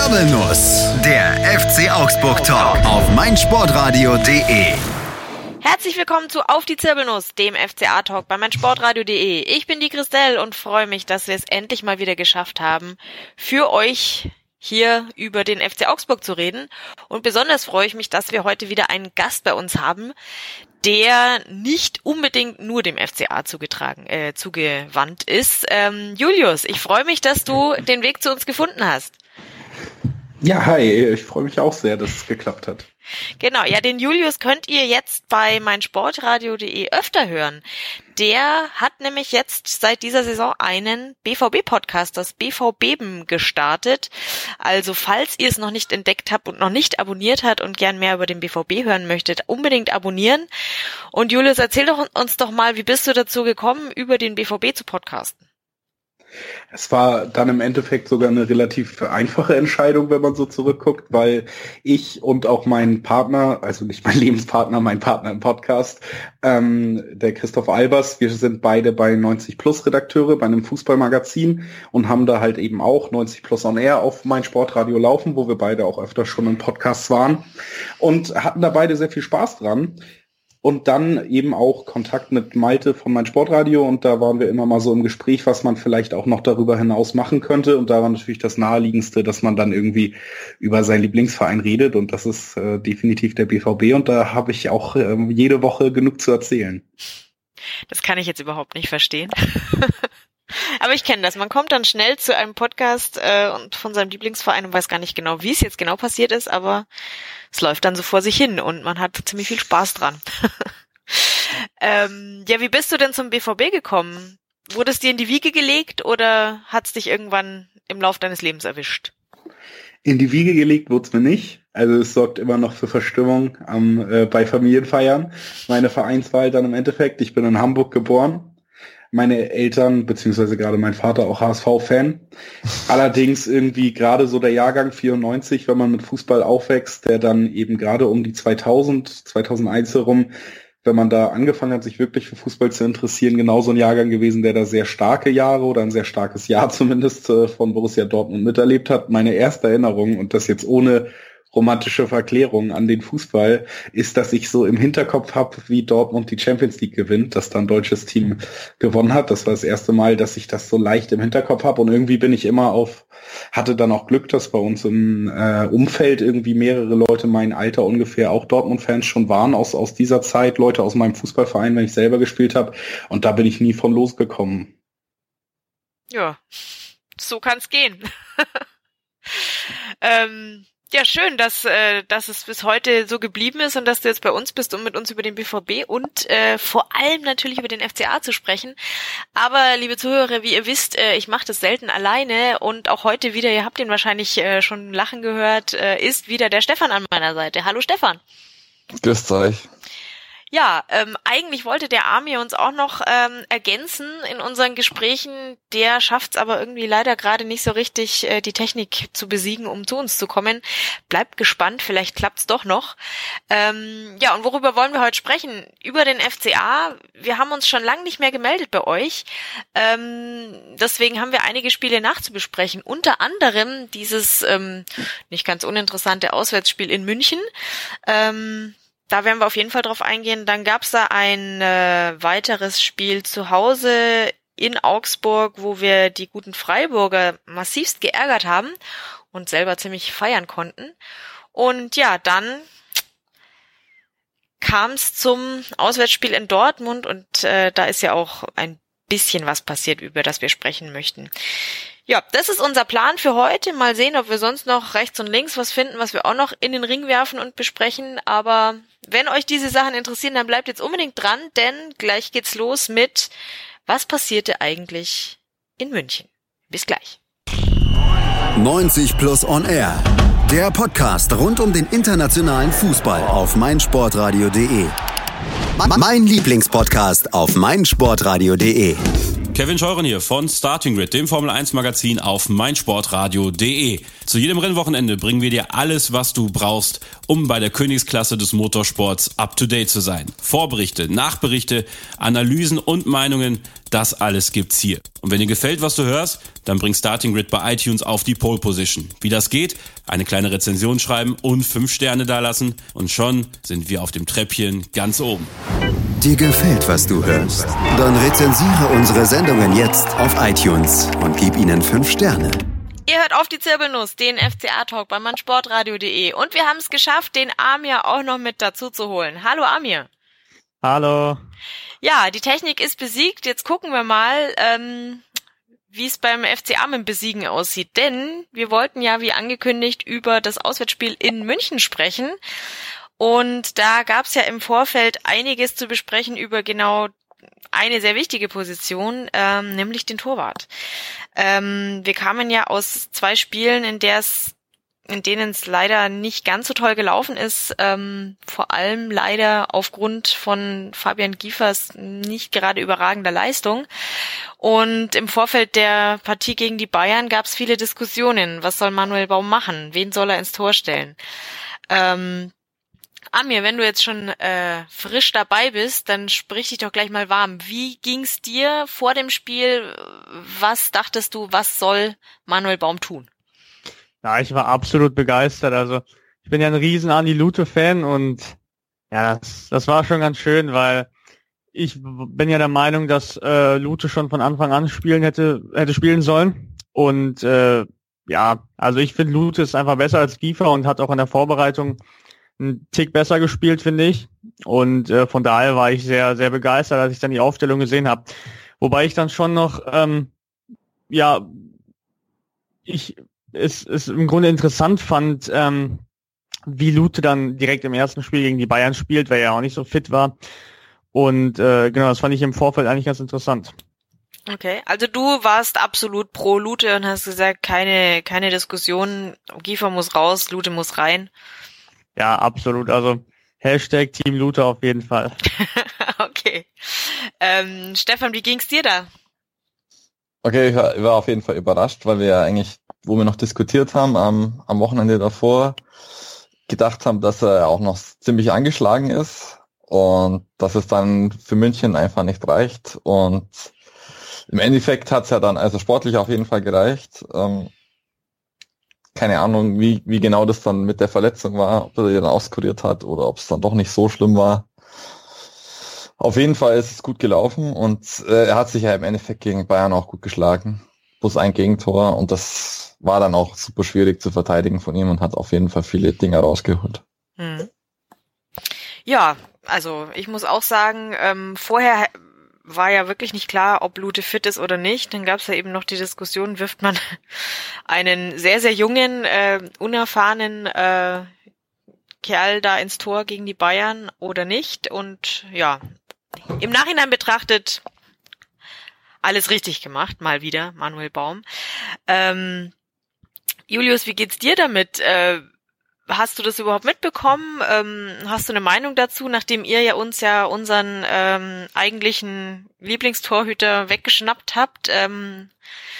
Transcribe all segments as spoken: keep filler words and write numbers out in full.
Zirbelnuss, der F C Augsburg Talk auf meinsportradio punkt de. Herzlich willkommen zu Auf die Zirbelnuss, dem F C A-Talk bei meinsportradio punkt de. Ich bin die Christelle und freue mich, dass wir es endlich mal wieder geschafft haben, für euch hier über den F C Augsburg zu reden. Und besonders freue ich mich, dass wir heute wieder einen Gast bei uns haben, der nicht unbedingt nur dem F C A zugetragen, äh, zugewandt ist. Ähm, Julius, ich freue mich, dass du den Weg zu uns gefunden hast. Ja, hi, ich freue mich auch sehr, dass es geklappt hat. Genau, ja, den Julius könnt ihr jetzt bei meinsportradio punkt de öfter hören. Der hat nämlich jetzt seit dieser Saison einen B V B-Podcast, das B V Beben, gestartet. Also falls ihr es noch nicht entdeckt habt und noch nicht abonniert habt und gern mehr über den B V B hören möchtet, unbedingt abonnieren. Und Julius, erzähl doch uns doch mal, wie bist du dazu gekommen, über den B V B zu podcasten? Es war dann im Endeffekt sogar eine relativ einfache Entscheidung, wenn man so zurückguckt, weil ich und auch mein Partner, also nicht mein Lebenspartner, mein Partner im Podcast, ähm, der Christoph Albers, wir sind beide bei neunzig Plus Redakteure bei einem Fußballmagazin und haben da halt eben auch neunzig Plus on Air auf meinsportradio laufen, wo wir beide auch öfter schon in Podcasts waren und hatten da beide sehr viel Spaß dran. Und dann eben auch Kontakt mit Malte von meinsportradio und da waren wir immer mal so im Gespräch, was man vielleicht auch noch darüber hinaus machen könnte. Und da war natürlich das Naheliegendste, dass man dann irgendwie über seinen Lieblingsverein redet und das ist äh, definitiv der B V B und da habe ich auch äh, jede Woche genug zu erzählen. Das kann ich jetzt überhaupt nicht verstehen. Aber ich kenne das. Man kommt dann schnell zu einem Podcast äh, und von seinem Lieblingsverein und weiß gar nicht genau, wie es jetzt genau passiert ist, aber es läuft dann so vor sich hin und man hat ziemlich viel Spaß dran. ähm, ja, wie bist du denn zum B V B gekommen? Wurde es dir in die Wiege gelegt oder hat es dich irgendwann im Lauf deines Lebens erwischt? In die Wiege gelegt wurde es mir nicht. Also es sorgt immer noch für Verstimmung am, äh, bei Familienfeiern. Meine Vereinswahl dann im Endeffekt. Ich bin in Hamburg geboren. Meine Eltern, beziehungsweise gerade mein Vater, auch H S V-Fan. Allerdings irgendwie gerade so der Jahrgang vierundneunzig, wenn man mit Fußball aufwächst, der dann eben gerade um die zweitausend, zweitausendeins herum, wenn man da angefangen hat, sich wirklich für Fußball zu interessieren, genauso ein Jahrgang gewesen, der da sehr starke Jahre oder ein sehr starkes Jahr zumindest äh, von Borussia Dortmund miterlebt hat. Meine erste Erinnerung, und das jetzt ohne romantische Verklärung an den Fußball, ist, dass ich so im Hinterkopf habe, wie Dortmund die Champions League gewinnt, dass dann ein deutsches Team gewonnen hat. Das war das erste Mal, dass ich das so leicht im Hinterkopf habe und irgendwie bin ich immer auf, hatte dann auch Glück, dass bei uns im äh, Umfeld irgendwie mehrere Leute mein Alter ungefähr auch Dortmund-Fans schon waren aus aus dieser Zeit, Leute aus meinem Fußballverein, wenn ich selber gespielt habe und da bin ich nie von losgekommen. Ja, so kann's gehen. ähm Ja, schön, dass äh, dass es bis heute so geblieben ist und dass du jetzt bei uns bist, um mit uns über den B V B und äh, vor allem natürlich über den F C A zu sprechen. Aber, liebe Zuhörer, wie ihr wisst, äh, ich mache das selten alleine und auch heute wieder, ihr habt ihn wahrscheinlich äh, schon lachen gehört, äh, ist wieder der Stefan an meiner Seite. Hallo Stefan. Grüßt euch. Ja, ähm, eigentlich wollte der Armin uns auch noch ähm, ergänzen in unseren Gesprächen. Der schafft es aber irgendwie leider gerade nicht so richtig, äh, die Technik zu besiegen, um zu uns zu kommen. Bleibt gespannt, vielleicht klappt's doch noch. Ähm, ja, und worüber wollen wir heute sprechen? Über den F C A. Wir haben uns schon lange nicht mehr gemeldet bei euch. Ähm, deswegen haben wir einige Spiele nachzubesprechen. Unter anderem dieses ähm, nicht ganz uninteressante Auswärtsspiel in München. Ähm, Da werden wir auf jeden Fall drauf eingehen. Dann gab's da ein äh, weiteres Spiel zu Hause in Augsburg, wo wir die guten Freiburger massivst geärgert haben und selber ziemlich feiern konnten. Und ja, dann kam's zum Auswärtsspiel in Dortmund und äh, da ist ja auch ein bisschen was passiert, über das wir sprechen möchten. Ja, das ist unser Plan für heute. Mal sehen, ob wir sonst noch rechts und links was finden, was wir auch noch in den Ring werfen und besprechen. Aber wenn euch diese Sachen interessieren, dann bleibt jetzt unbedingt dran, denn gleich geht's los mit was passierte eigentlich in München. Bis gleich. neunzig Plus on Air. Der Podcast rund um den internationalen Fußball auf meinsportradio punkt de. Mein Lieblingspodcast auf meinsportradio punkt de. Kevin Scheuren hier von Starting Grid, dem Formel eins Magazin auf meinsportradio punkt de. Zu jedem Rennwochenende bringen wir dir alles, was du brauchst, um bei der Königsklasse des Motorsports up to date zu sein. Vorberichte, Nachberichte, Analysen und Meinungen, das alles gibt's hier. Und wenn dir gefällt, was du hörst, dann bring Starting Grid bei iTunes auf die Pole Position. Wie das geht? Eine kleine Rezension schreiben und fünf Sterne dalassen und schon sind wir auf dem Treppchen ganz oben. Dir gefällt, was du hörst? Dann rezensiere unsere Sendungen jetzt auf iTunes und gib ihnen fünf Sterne. Ihr hört auf die Zirbelnuss, den F C A-Talk bei meinsportradio punkt de und wir haben es geschafft, den Amir auch noch mit dazu zu holen. Hallo Amir. Hallo. Ja, die Technik ist besiegt. Jetzt gucken wir mal, ähm, wie es beim F C A mit dem Besiegen aussieht. Denn wir wollten ja, wie angekündigt, über das Auswärtsspiel in München sprechen. Und da gab's ja im Vorfeld einiges zu besprechen über genau eine sehr wichtige Position, ähm, nämlich den Torwart. Ähm, wir kamen ja aus zwei Spielen, in der es, in denen es leider nicht ganz so toll gelaufen ist, ähm, vor allem leider aufgrund von Fabian Giefers nicht gerade überragender Leistung. Und im Vorfeld der Partie gegen die Bayern gab's viele Diskussionen. Was soll Manuel Baum machen? Wen soll er ins Tor stellen? Ähm, Amir, wenn du jetzt schon äh, frisch dabei bist, dann sprich dich doch gleich mal warm. Wie ging's dir vor dem Spiel? Was dachtest du, was soll Manuel Baum tun? Ja, ich war absolut begeistert. Also ich bin ja ein riesen Andi Lute-Fan und ja, das, das war schon ganz schön, weil ich bin ja der Meinung, dass äh, Lute schon von Anfang an spielen hätte hätte spielen sollen. Und äh, ja, also ich finde, Lute ist einfach besser als Giefer und hat auch in der Vorbereitung einen Tick besser gespielt, finde ich. Und äh, von daher war ich sehr, sehr begeistert, als ich dann die Aufstellung gesehen habe. Wobei ich dann schon noch, ähm, ja, ich es, es im Grunde interessant fand, ähm, wie Lute dann direkt im ersten Spiel gegen die Bayern spielt, weil er auch nicht so fit war. Und äh, genau, das fand ich im Vorfeld eigentlich ganz interessant. Okay, also du warst absolut pro Lute und hast gesagt, keine keine Diskussion, Giefer muss raus, Lute muss rein. Ja, absolut. Also Hashtag Team Lute auf jeden Fall. Okay. Ähm, Stefan, wie ging's dir da? Okay, ich war, ich war auf jeden Fall überrascht, weil wir ja eigentlich, wo wir noch diskutiert haben, am, am Wochenende davor, gedacht haben, dass er auch noch ziemlich angeschlagen ist und dass es dann für München einfach nicht reicht. Und im Endeffekt hat's ja dann also sportlich auf jeden Fall gereicht. Ähm, Keine Ahnung, wie wie genau das dann mit der Verletzung war, ob er die dann auskuriert hat oder ob es dann doch nicht so schlimm war. Auf jeden Fall ist es gut gelaufen und äh, er hat sich ja im Endeffekt gegen Bayern auch gut geschlagen. Plus ein Gegentor und das war dann auch super schwierig zu verteidigen von ihm und hat auf jeden Fall viele Dinge rausgeholt. Hm. Ja, also ich muss auch sagen, ähm, vorher war ja wirklich nicht klar, ob Lute fit ist oder nicht. Dann gab es ja eben noch die Diskussion, wirft man einen sehr, sehr jungen, äh, unerfahrenen äh, Kerl da ins Tor gegen die Bayern oder nicht. Und ja, im Nachhinein betrachtet, alles richtig gemacht, mal wieder, Manuel Baum. Ähm, Julius, wie geht's dir damit? Äh, Hast du das überhaupt mitbekommen? Ähm, hast du eine Meinung dazu, nachdem ihr ja uns ja unseren ähm, eigentlichen Lieblingstorhüter weggeschnappt habt? Ähm,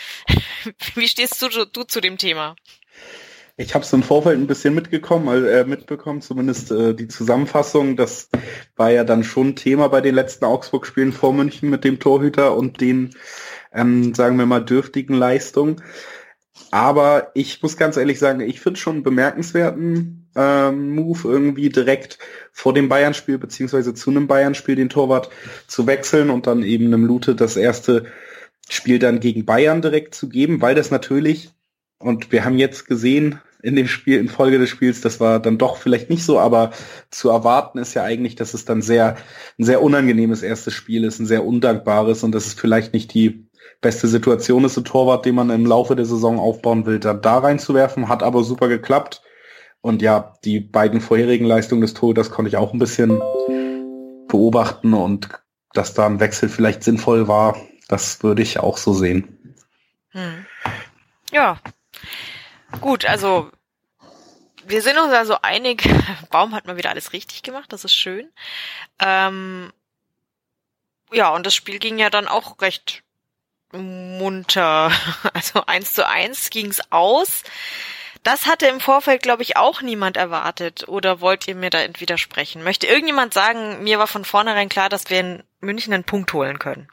wie stehst du, du zu dem Thema? Ich habe es im Vorfeld ein bisschen mitgekommen, äh, mitbekommen, zumindest äh, die Zusammenfassung. Das war ja dann schon Thema bei den letzten Augsburg-Spielen vor München mit dem Torhüter und den, ähm, sagen wir mal, dürftigen Leistungen. Aber ich muss ganz ehrlich sagen, ich finde schon einen bemerkenswerten ähm, Move, irgendwie direkt vor dem Bayern-Spiel beziehungsweise zu einem Bayern-Spiel den Torwart zu wechseln und dann eben einem Lute das erste Spiel dann gegen Bayern direkt zu geben, weil das natürlich, und wir haben jetzt gesehen in dem Spiel, in Folge des Spiels, das war dann doch vielleicht nicht so, aber zu erwarten ist ja eigentlich, dass es dann sehr ein sehr unangenehmes erstes Spiel ist, ein sehr undankbares und das ist vielleicht nicht die beste Situation ist, ein Torwart, den man im Laufe der Saison aufbauen will, dann da reinzuwerfen, hat aber super geklappt. Und ja, die beiden vorherigen Leistungen des Torhüters konnte ich auch ein bisschen beobachten und dass da ein Wechsel vielleicht sinnvoll war, das würde ich auch so sehen. Hm. Ja, gut, also wir sind uns also einig, Baum hat mal wieder alles richtig gemacht, das ist schön. Ähm, ja, und das Spiel ging ja dann auch recht munter. Also eins zu eins ging's aus. Das hatte im Vorfeld, glaube ich, auch niemand erwartet. Oder wollt ihr mir da widersprechen? Möchte irgendjemand sagen, mir war von vornherein klar, dass wir in München einen Punkt holen können?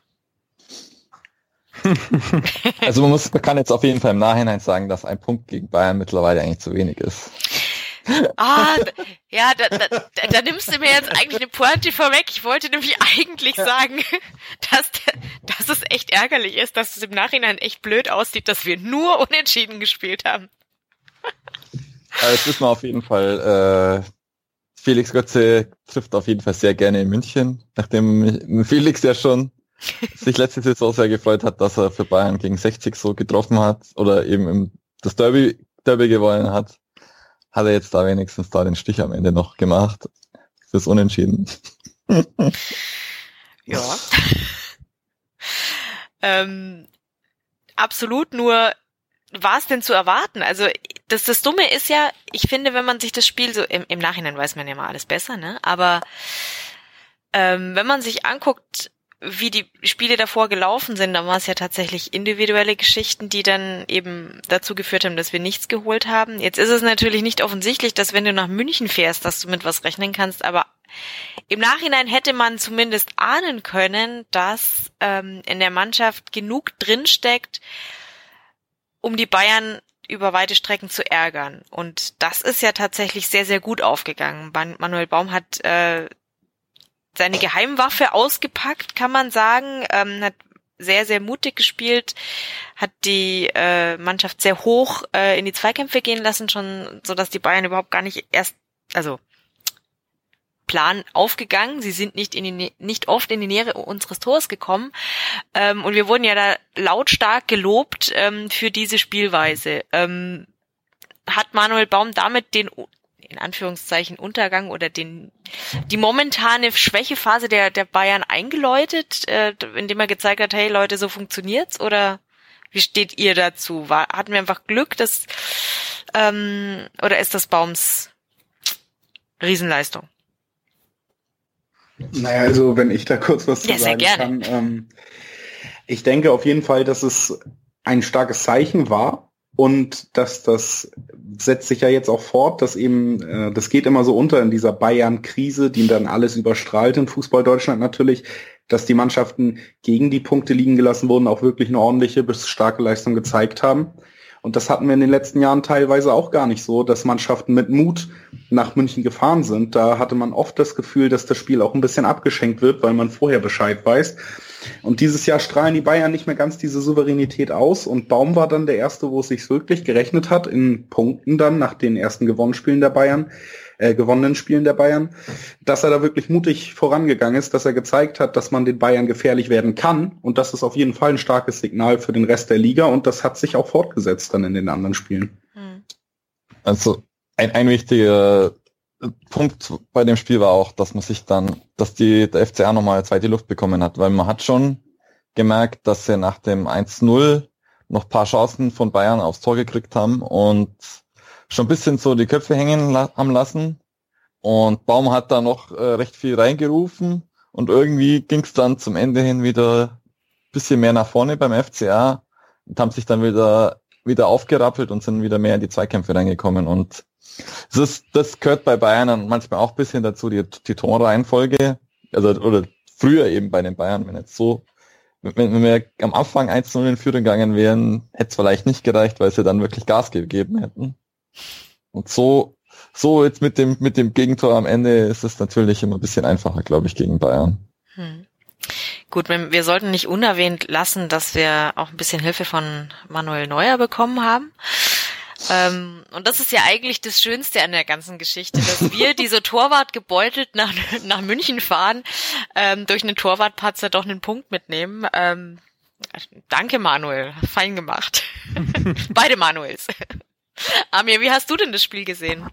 Also man muss, man kann jetzt auf jeden Fall im Nachhinein sagen, dass ein Punkt gegen Bayern mittlerweile eigentlich zu wenig ist. Ah, ja, da, da, da, da nimmst du mir jetzt eigentlich eine Pointe vorweg. Ich wollte nämlich eigentlich sagen, dass, dass es echt ärgerlich ist, dass es im Nachhinein echt blöd aussieht, dass wir nur unentschieden gespielt haben. Aber jetzt wissen wir auf jeden Fall, äh, Felix Götze trifft auf jeden Fall sehr gerne in München, nachdem Felix ja schon sich letzte Saison sehr gefreut hat, dass er für Bayern gegen sechzig so getroffen hat oder eben im, das Derby, Derby gewonnen hat, hat er jetzt da wenigstens da den Stich am Ende noch gemacht. Fürs Unentschieden. Ja. ähm, absolut, nur war es denn zu erwarten? Also das, das Dumme ist ja, ich finde, wenn man sich das Spiel so, im, im Nachhinein weiß man ja mal alles besser, ne? Aber ähm, wenn man sich anguckt, wie die Spiele davor gelaufen sind, dann war es ja tatsächlich individuelle Geschichten, die dann eben dazu geführt haben, dass wir nichts geholt haben. Jetzt ist es natürlich nicht offensichtlich, dass wenn du nach München fährst, dass du mit was rechnen kannst, aber im Nachhinein hätte man zumindest ahnen können, dass ähm, in der Mannschaft genug drinsteckt, um die Bayern über weite Strecken zu ärgern. Und das ist ja tatsächlich sehr, sehr gut aufgegangen. Manuel Baum hat äh, seine Geheimwaffe ausgepackt, kann man sagen, ähm, hat sehr, sehr mutig gespielt, hat die äh, Mannschaft sehr hoch äh, in die Zweikämpfe gehen lassen, schon so, dass die Bayern überhaupt gar nicht erst, also Plan aufgegangen. Sie sind nicht in die, nicht oft in die Nähe unseres Tors gekommen. Ähm, und wir wurden ja da lautstark gelobt ähm, für diese Spielweise. Ähm, hat Manuel Baum damit den, in Anführungszeichen, Untergang oder den, die momentane Schwächephase der, der Bayern eingeläutet, äh, indem er gezeigt hat, hey Leute, so funktioniert's? Oder wie steht ihr dazu? War, hatten wir einfach Glück, dass, ähm, oder ist das Baums Riesenleistung? Naja, also wenn ich da kurz was zu ja, sagen kann. Ähm, ich denke auf jeden Fall, dass es ein starkes Zeichen war und dass das setzt sich ja jetzt auch fort, dass eben, äh, das geht immer so unter in dieser Bayern-Krise, die dann alles überstrahlt in Fußball Deutschland natürlich, dass die Mannschaften gegen die Punkte liegen gelassen wurden, auch wirklich eine ordentliche bis starke Leistung gezeigt haben. Und das hatten wir in den letzten Jahren teilweise auch gar nicht so, dass Mannschaften mit Mut nach München gefahren sind. Da hatte man oft das Gefühl, dass das Spiel auch ein bisschen abgeschenkt wird, weil man vorher Bescheid weiß. Und dieses Jahr strahlen die Bayern nicht mehr ganz diese Souveränität aus. Und Baum war dann der Erste, wo es sich wirklich gerechnet hat, in Punkten dann nach den ersten gewonnenen Spielen der Bayern, äh, gewonnenen Spielen der Bayern, dass er da wirklich mutig vorangegangen ist, dass er gezeigt hat, dass man den Bayern gefährlich werden kann. Und das ist auf jeden Fall ein starkes Signal für den Rest der Liga. Und das hat sich auch fortgesetzt dann in den anderen Spielen. Also ein, ein wichtiger Punkt bei dem Spiel war auch, dass man sich dann, dass die der F C A nochmal zweite Luft bekommen hat, weil man hat schon gemerkt, dass sie nach dem eins null noch ein paar Chancen von Bayern aufs Tor gekriegt haben und schon ein bisschen so die Köpfe hängen la- haben lassen. Und Baum hat da noch äh, recht viel reingerufen und irgendwie ging es dann zum Ende hin wieder ein bisschen mehr nach vorne beim F C A und haben sich dann wieder wieder aufgerappelt und sind wieder mehr in die Zweikämpfe reingekommen. Und das, ist, das gehört bei Bayern dann manchmal auch ein bisschen dazu, die, die Torreihenfolge. Also, oder früher eben bei den Bayern, wenn jetzt so, wenn, wenn wir am Anfang eins null in Führung gegangen wären, hätte es vielleicht nicht gereicht, weil sie dann wirklich Gas gegeben hätten. Und so, so jetzt mit dem, mit dem Gegentor am Ende ist es natürlich immer ein bisschen einfacher, glaube ich, gegen Bayern. Hm. Gut, wir sollten nicht unerwähnt lassen, dass wir auch ein bisschen Hilfe von Manuel Neuer bekommen haben. Ähm, und das ist ja eigentlich das Schönste an der ganzen Geschichte, dass wir, die so Torwart gebeutelt nach, nach München fahren, ähm, durch einen Torwartpatzer doch einen Punkt mitnehmen. Ähm, danke Manuel, fein gemacht. Beide Manuels. Amir, wie hast du denn das Spiel gesehen?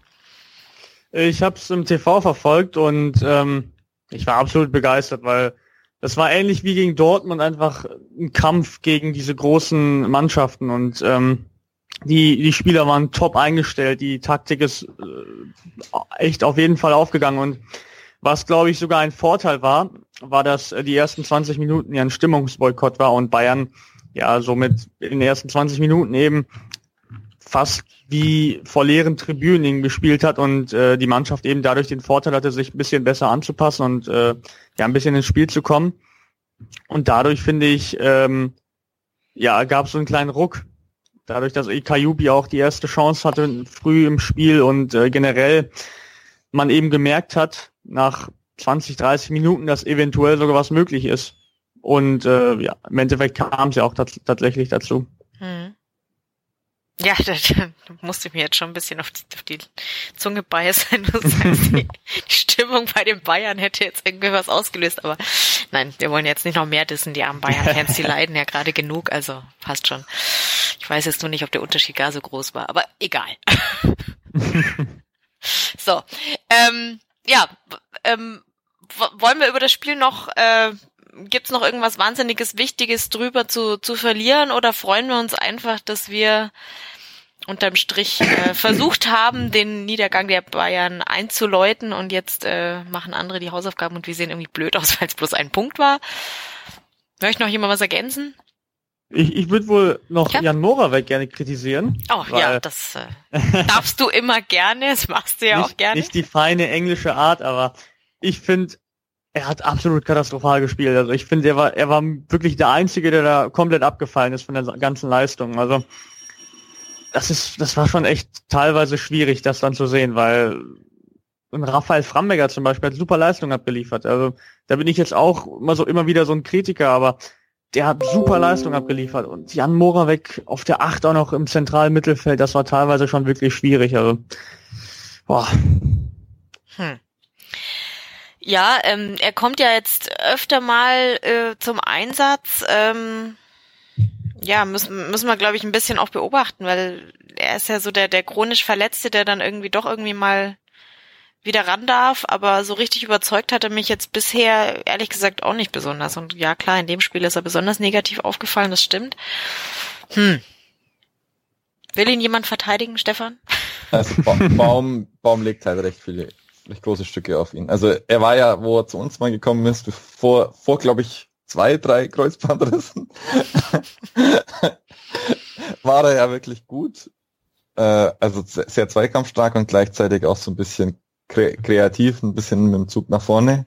Ich habe es im T V verfolgt und ähm, ich war absolut begeistert, weil das war ähnlich wie gegen Dortmund einfach ein Kampf gegen diese großen Mannschaften und ähm, die die Spieler waren top eingestellt, die Taktik ist äh, echt auf jeden Fall aufgegangen und was glaube ich sogar ein Vorteil war, war, dass die ersten zwanzig Minuten ja ein Stimmungsboykott war und Bayern ja, somit in den ersten zwanzig Minuten eben fast wie vor leeren Tribünen gespielt hat und äh, die Mannschaft eben dadurch den Vorteil hatte, sich ein bisschen besser anzupassen und äh, ja ein bisschen ins Spiel zu kommen. Und dadurch, finde ich, ähm, ja, gab es so einen kleinen Ruck. Dadurch, dass Kajubi auch die erste Chance hatte früh im Spiel und äh, generell man eben gemerkt hat, nach zwanzig, dreißig Minuten, dass eventuell sogar was möglich ist. Und äh, ja, im Endeffekt kam es ja auch tats- tatsächlich dazu. Hm. Ja, da, da musste ich mir jetzt schon ein bisschen auf die, auf die Zunge beißen. Du sagst, die, die Stimmung bei den Bayern hätte jetzt irgendwie was ausgelöst, aber nein, wir wollen jetzt nicht noch mehr dissen, die armen Bayern-Fans, die leiden ja gerade genug, also passt schon. Ich weiß jetzt nur nicht, ob der Unterschied gar so groß war, aber egal. So, ähm, ja, ähm, w- wollen wir über das Spiel noch, äh, gibt's noch irgendwas Wahnsinniges, Wichtiges drüber zu, zu verlieren oder freuen wir uns einfach, dass wir unterm Strich äh, versucht haben, den Niedergang der Bayern einzuläuten und jetzt äh, machen andere die Hausaufgaben und wir sehen irgendwie blöd aus, weil es bloß ein Punkt war. Möchte noch jemand was ergänzen? Ich, ich würde wohl noch Ja. Jan Moravec gerne kritisieren. Oh ja, das äh, darfst du immer gerne, das machst du ja nicht, auch gerne. Nicht die feine englische Art, aber ich finde, er hat absolut katastrophal gespielt. Also ich finde, er war, er war wirklich der Einzige, der da komplett abgefallen ist von der ganzen Leistung. Also das ist, das war schon echt teilweise schwierig, das dann zu sehen, weil und Raphael Framberger zum Beispiel hat super Leistung abgeliefert. Also da bin ich jetzt auch immer so immer wieder so ein Kritiker, aber der hat super Leistung abgeliefert. Und Jan Moravec auf der Acht auch noch im zentralen Mittelfeld, das war teilweise schon wirklich schwierig. Also, boah. Hm. Ja, ähm, er kommt ja jetzt öfter mal äh, zum Einsatz. Ähm, ja, müssen, müssen wir, glaube ich, ein bisschen auch beobachten, weil er ist ja so der, der chronisch Verletzte, der dann irgendwie doch irgendwie mal wieder ran darf, aber so richtig überzeugt hat er mich jetzt bisher, ehrlich gesagt, auch nicht besonders. Und ja, klar, in dem Spiel ist er besonders negativ aufgefallen, das stimmt. Hm. Will ihn jemand verteidigen, Stefan? Also ba- Baum, Baum legt halt recht viele, recht große Stücke auf ihn. Also er war ja, wo er zu uns mal gekommen ist, bevor, vor, glaube ich, zwei, drei Kreuzbandrissen, war er ja wirklich gut. Äh, also sehr zweikampfstark und gleichzeitig auch so ein bisschen kre- kreativ, ein bisschen mit dem Zug nach vorne.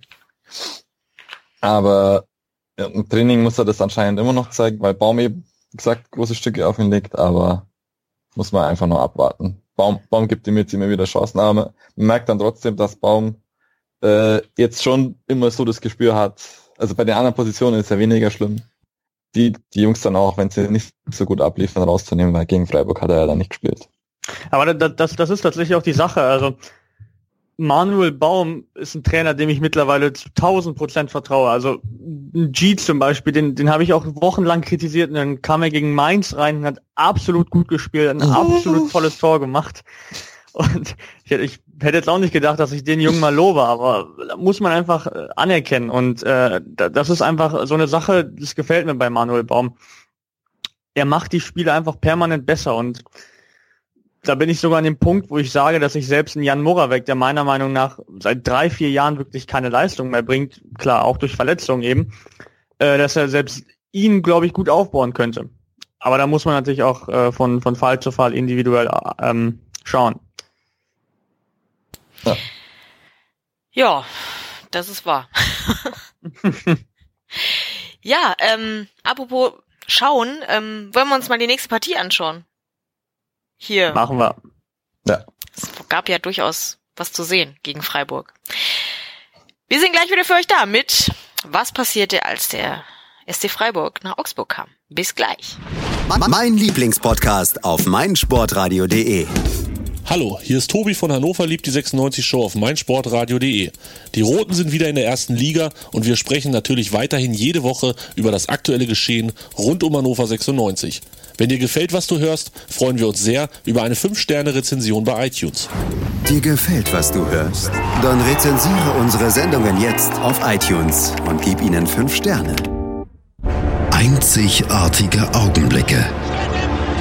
Aber ja, im Training muss er das anscheinend immer noch zeigen, weil Baum eben, wie gesagt, große Stücke auf ihn legt, aber muss man einfach noch abwarten. Baum, Baum gibt ihm jetzt immer wieder Chancen, aber man merkt dann trotzdem, dass Baum äh, jetzt schon immer so das Gespür hat. Also bei den anderen Positionen ist er weniger schlimm. Die, die Jungs dann auch, wenn sie nicht so gut abliefern, rauszunehmen, weil gegen Freiburg hat er ja dann nicht gespielt. Aber das, das, das ist tatsächlich auch die Sache. Also Manuel Baum ist ein Trainer, dem ich mittlerweile zu tausend Prozent vertraue. Also G zum Beispiel, den, den habe ich auch wochenlang kritisiert und dann kam er gegen Mainz rein und hat absolut gut gespielt, ein absolut tolles Tor gemacht. Und ich hätte, ich hätte jetzt auch nicht gedacht, dass ich den Jungen mal lobe, aber da muss man einfach äh, anerkennen. Und äh, das ist einfach so eine Sache, das gefällt mir bei Manuel Baum. Er macht die Spiele einfach permanent besser und da bin ich sogar an dem Punkt, wo ich sage, dass ich selbst einen Jan Moravec, der meiner Meinung nach seit drei, vier Jahren wirklich keine Leistung mehr bringt, klar, auch durch Verletzungen eben, äh, dass er selbst ihn, glaube ich, gut aufbauen könnte. Aber da muss man natürlich auch äh, von, von Fall zu Fall individuell ähm, schauen. Ja. Ja, das ist wahr. Ja, ähm, apropos schauen, ähm, wollen wir uns mal die nächste Partie anschauen? Hier. Machen wir. Ja. Es gab ja durchaus was zu sehen gegen Freiburg. Wir sind gleich wieder für euch da mit Was passierte, als der S C Freiburg nach Augsburg kam. Bis gleich. Mein Lieblingspodcast auf meinsportradio punkt de. Hallo, hier ist Tobi von Hannover liebt die sechsundneunzig Show auf meinsportradio punkt de. Die Roten sind wieder in der ersten Liga und wir sprechen natürlich weiterhin jede Woche über das aktuelle Geschehen rund um Hannover sechsundneunzig. Wenn dir gefällt, was du hörst, freuen wir uns sehr über eine fünf Sterne Rezension bei iTunes. Dir gefällt, was du hörst? Dann rezensiere unsere Sendungen jetzt auf iTunes und gib ihnen fünf Sterne. Einzigartige Augenblicke.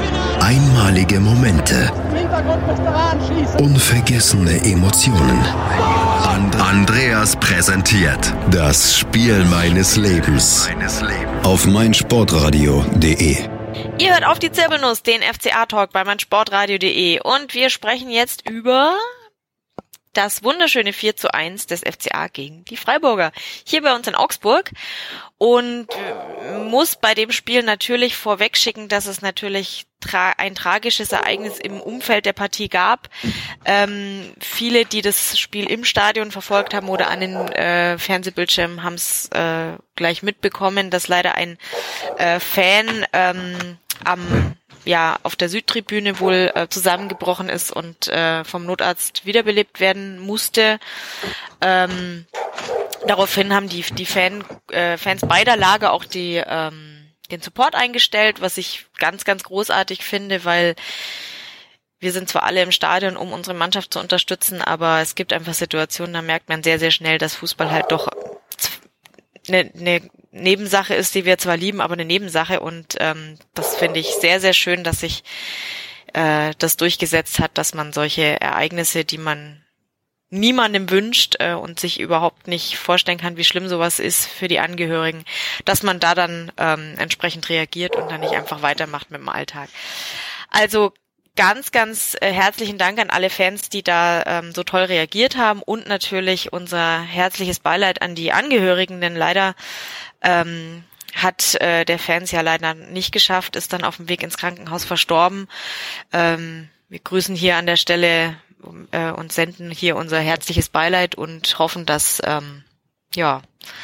Einmalige Momente. Unvergessene Emotionen. And- Andreas präsentiert das Spiel meines Lebens auf meinsportradio punkt de. Ihr hört auf die Zirbelnuss, den F C A-Talk bei meinsportradio punkt de, und wir sprechen jetzt über das wunderschöne vier zu eins des F C A gegen die Freiburger hier bei uns in Augsburg, und muss bei dem Spiel natürlich vorwegschicken, dass es natürlich tra- ein tragisches Ereignis im Umfeld der Partie gab. Ähm, viele, die das Spiel im Stadion verfolgt haben oder an den äh, Fernsehbildschirmen, haben es äh, gleich mitbekommen, dass leider ein äh, Fan ähm, am ja auf der Südtribüne wohl äh, zusammengebrochen ist und äh, vom Notarzt wiederbelebt werden musste. Ähm, daraufhin haben die die Fan, äh, Fans beider Lager auch die ähm, den Support eingestellt, was ich ganz, ganz großartig finde, weil wir sind zwar alle im Stadion, um unsere Mannschaft zu unterstützen, aber es gibt einfach Situationen, da merkt man sehr, sehr schnell, dass Fußball halt doch eine, eine Nebensache ist, die wir zwar lieben, aber eine Nebensache, und ähm, das finde ich sehr, sehr schön, dass sich äh, das durchgesetzt hat, dass man solche Ereignisse, die man niemandem wünscht äh, und sich überhaupt nicht vorstellen kann, wie schlimm sowas ist für die Angehörigen, dass man da dann ähm, entsprechend reagiert und dann nicht einfach weitermacht mit dem Alltag. Also ganz, ganz äh, herzlichen Dank an alle Fans, die da ähm, so toll reagiert haben, und natürlich unser herzliches Beileid an die Angehörigen, denn leider ähm, hat äh, der Fans ja leider nicht geschafft, ist dann auf dem Weg ins Krankenhaus verstorben. Ähm, wir grüßen hier an der Stelle äh, und senden hier unser herzliches Beileid und hoffen, dass ähm, ja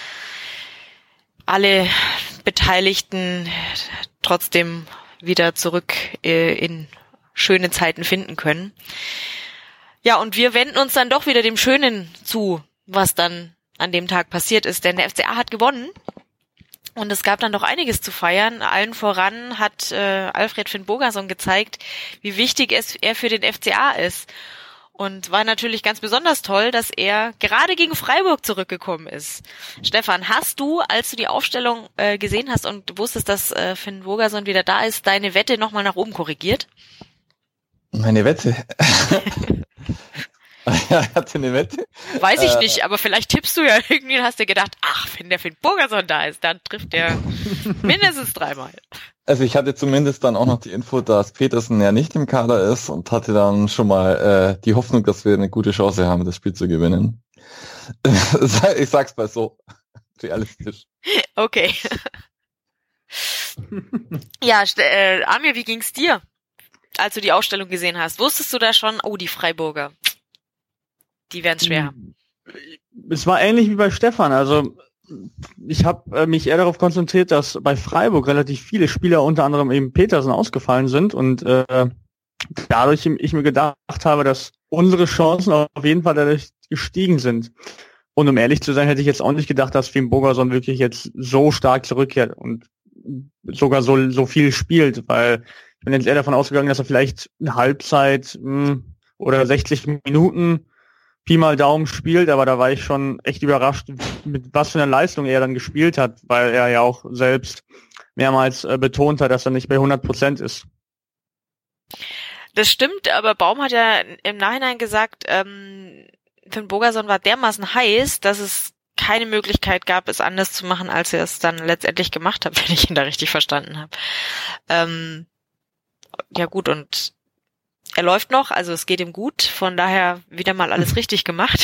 alle Beteiligten trotzdem wieder zurück äh, in schöne Zeiten finden können. Ja, und wir wenden uns dann doch wieder dem Schönen zu, was dann an dem Tag passiert ist, denn der F C A hat gewonnen. Und es gab dann doch einiges zu feiern. Allen voran hat äh, Alfred Finn-Bogerson gezeigt, wie wichtig es er für den F C A ist. Und war natürlich ganz besonders toll, dass er gerade gegen Freiburg zurückgekommen ist. Stefan, hast du, als du die Aufstellung äh, gesehen hast und wusstest, dass äh, Finn-Bogerson wieder da ist, deine Wette nochmal nach oben korrigiert? Meine Wette? Ja, hatte eine Wette. Weiß ich äh, nicht, aber vielleicht tippst du ja irgendwie und hast dir gedacht, ach, wenn der Finn-Bogerson da ist, dann trifft der mindestens dreimal. Also ich hatte zumindest dann auch noch die Info, dass Petersen ja nicht im Kader ist, und hatte dann schon mal äh, die Hoffnung, dass wir eine gute Chance haben, das Spiel zu gewinnen. Ich sag's mal so, realistisch. Okay. Ja, äh, Amir, wie ging's dir, als du die Ausstellung gesehen hast? Wusstest du da schon, oh, die Freiburger, die werden's schwer haben? Es war ähnlich wie bei Stefan. Also ich habe äh, mich eher darauf konzentriert, dass bei Freiburg relativ viele Spieler, unter anderem eben Petersen, ausgefallen sind, und äh, dadurch ich mir gedacht habe, dass unsere Chancen auf jeden Fall dadurch gestiegen sind. Und um ehrlich zu sein, hätte ich jetzt auch nicht gedacht, dass Finn-Bogerson wirklich jetzt so stark zurückkehrt und sogar so so viel spielt, weil ich bin jetzt eher davon ausgegangen, dass er vielleicht eine Halbzeit mh, oder sechzig Minuten Pi mal Daumen spielt, aber da war ich schon echt überrascht, mit was für einer Leistung er dann gespielt hat, weil er ja auch selbst mehrmals äh, betont hat, dass er nicht bei hundert Prozent ist. Das stimmt, aber Baum hat ja im Nachhinein gesagt, ähm, Finn-Bogerson war dermaßen heiß, dass es keine Möglichkeit gab, es anders zu machen, als er es dann letztendlich gemacht hat, wenn ich ihn da richtig verstanden habe. Ähm, ja gut, und er läuft noch, also es geht ihm gut, von daher wieder mal alles richtig gemacht.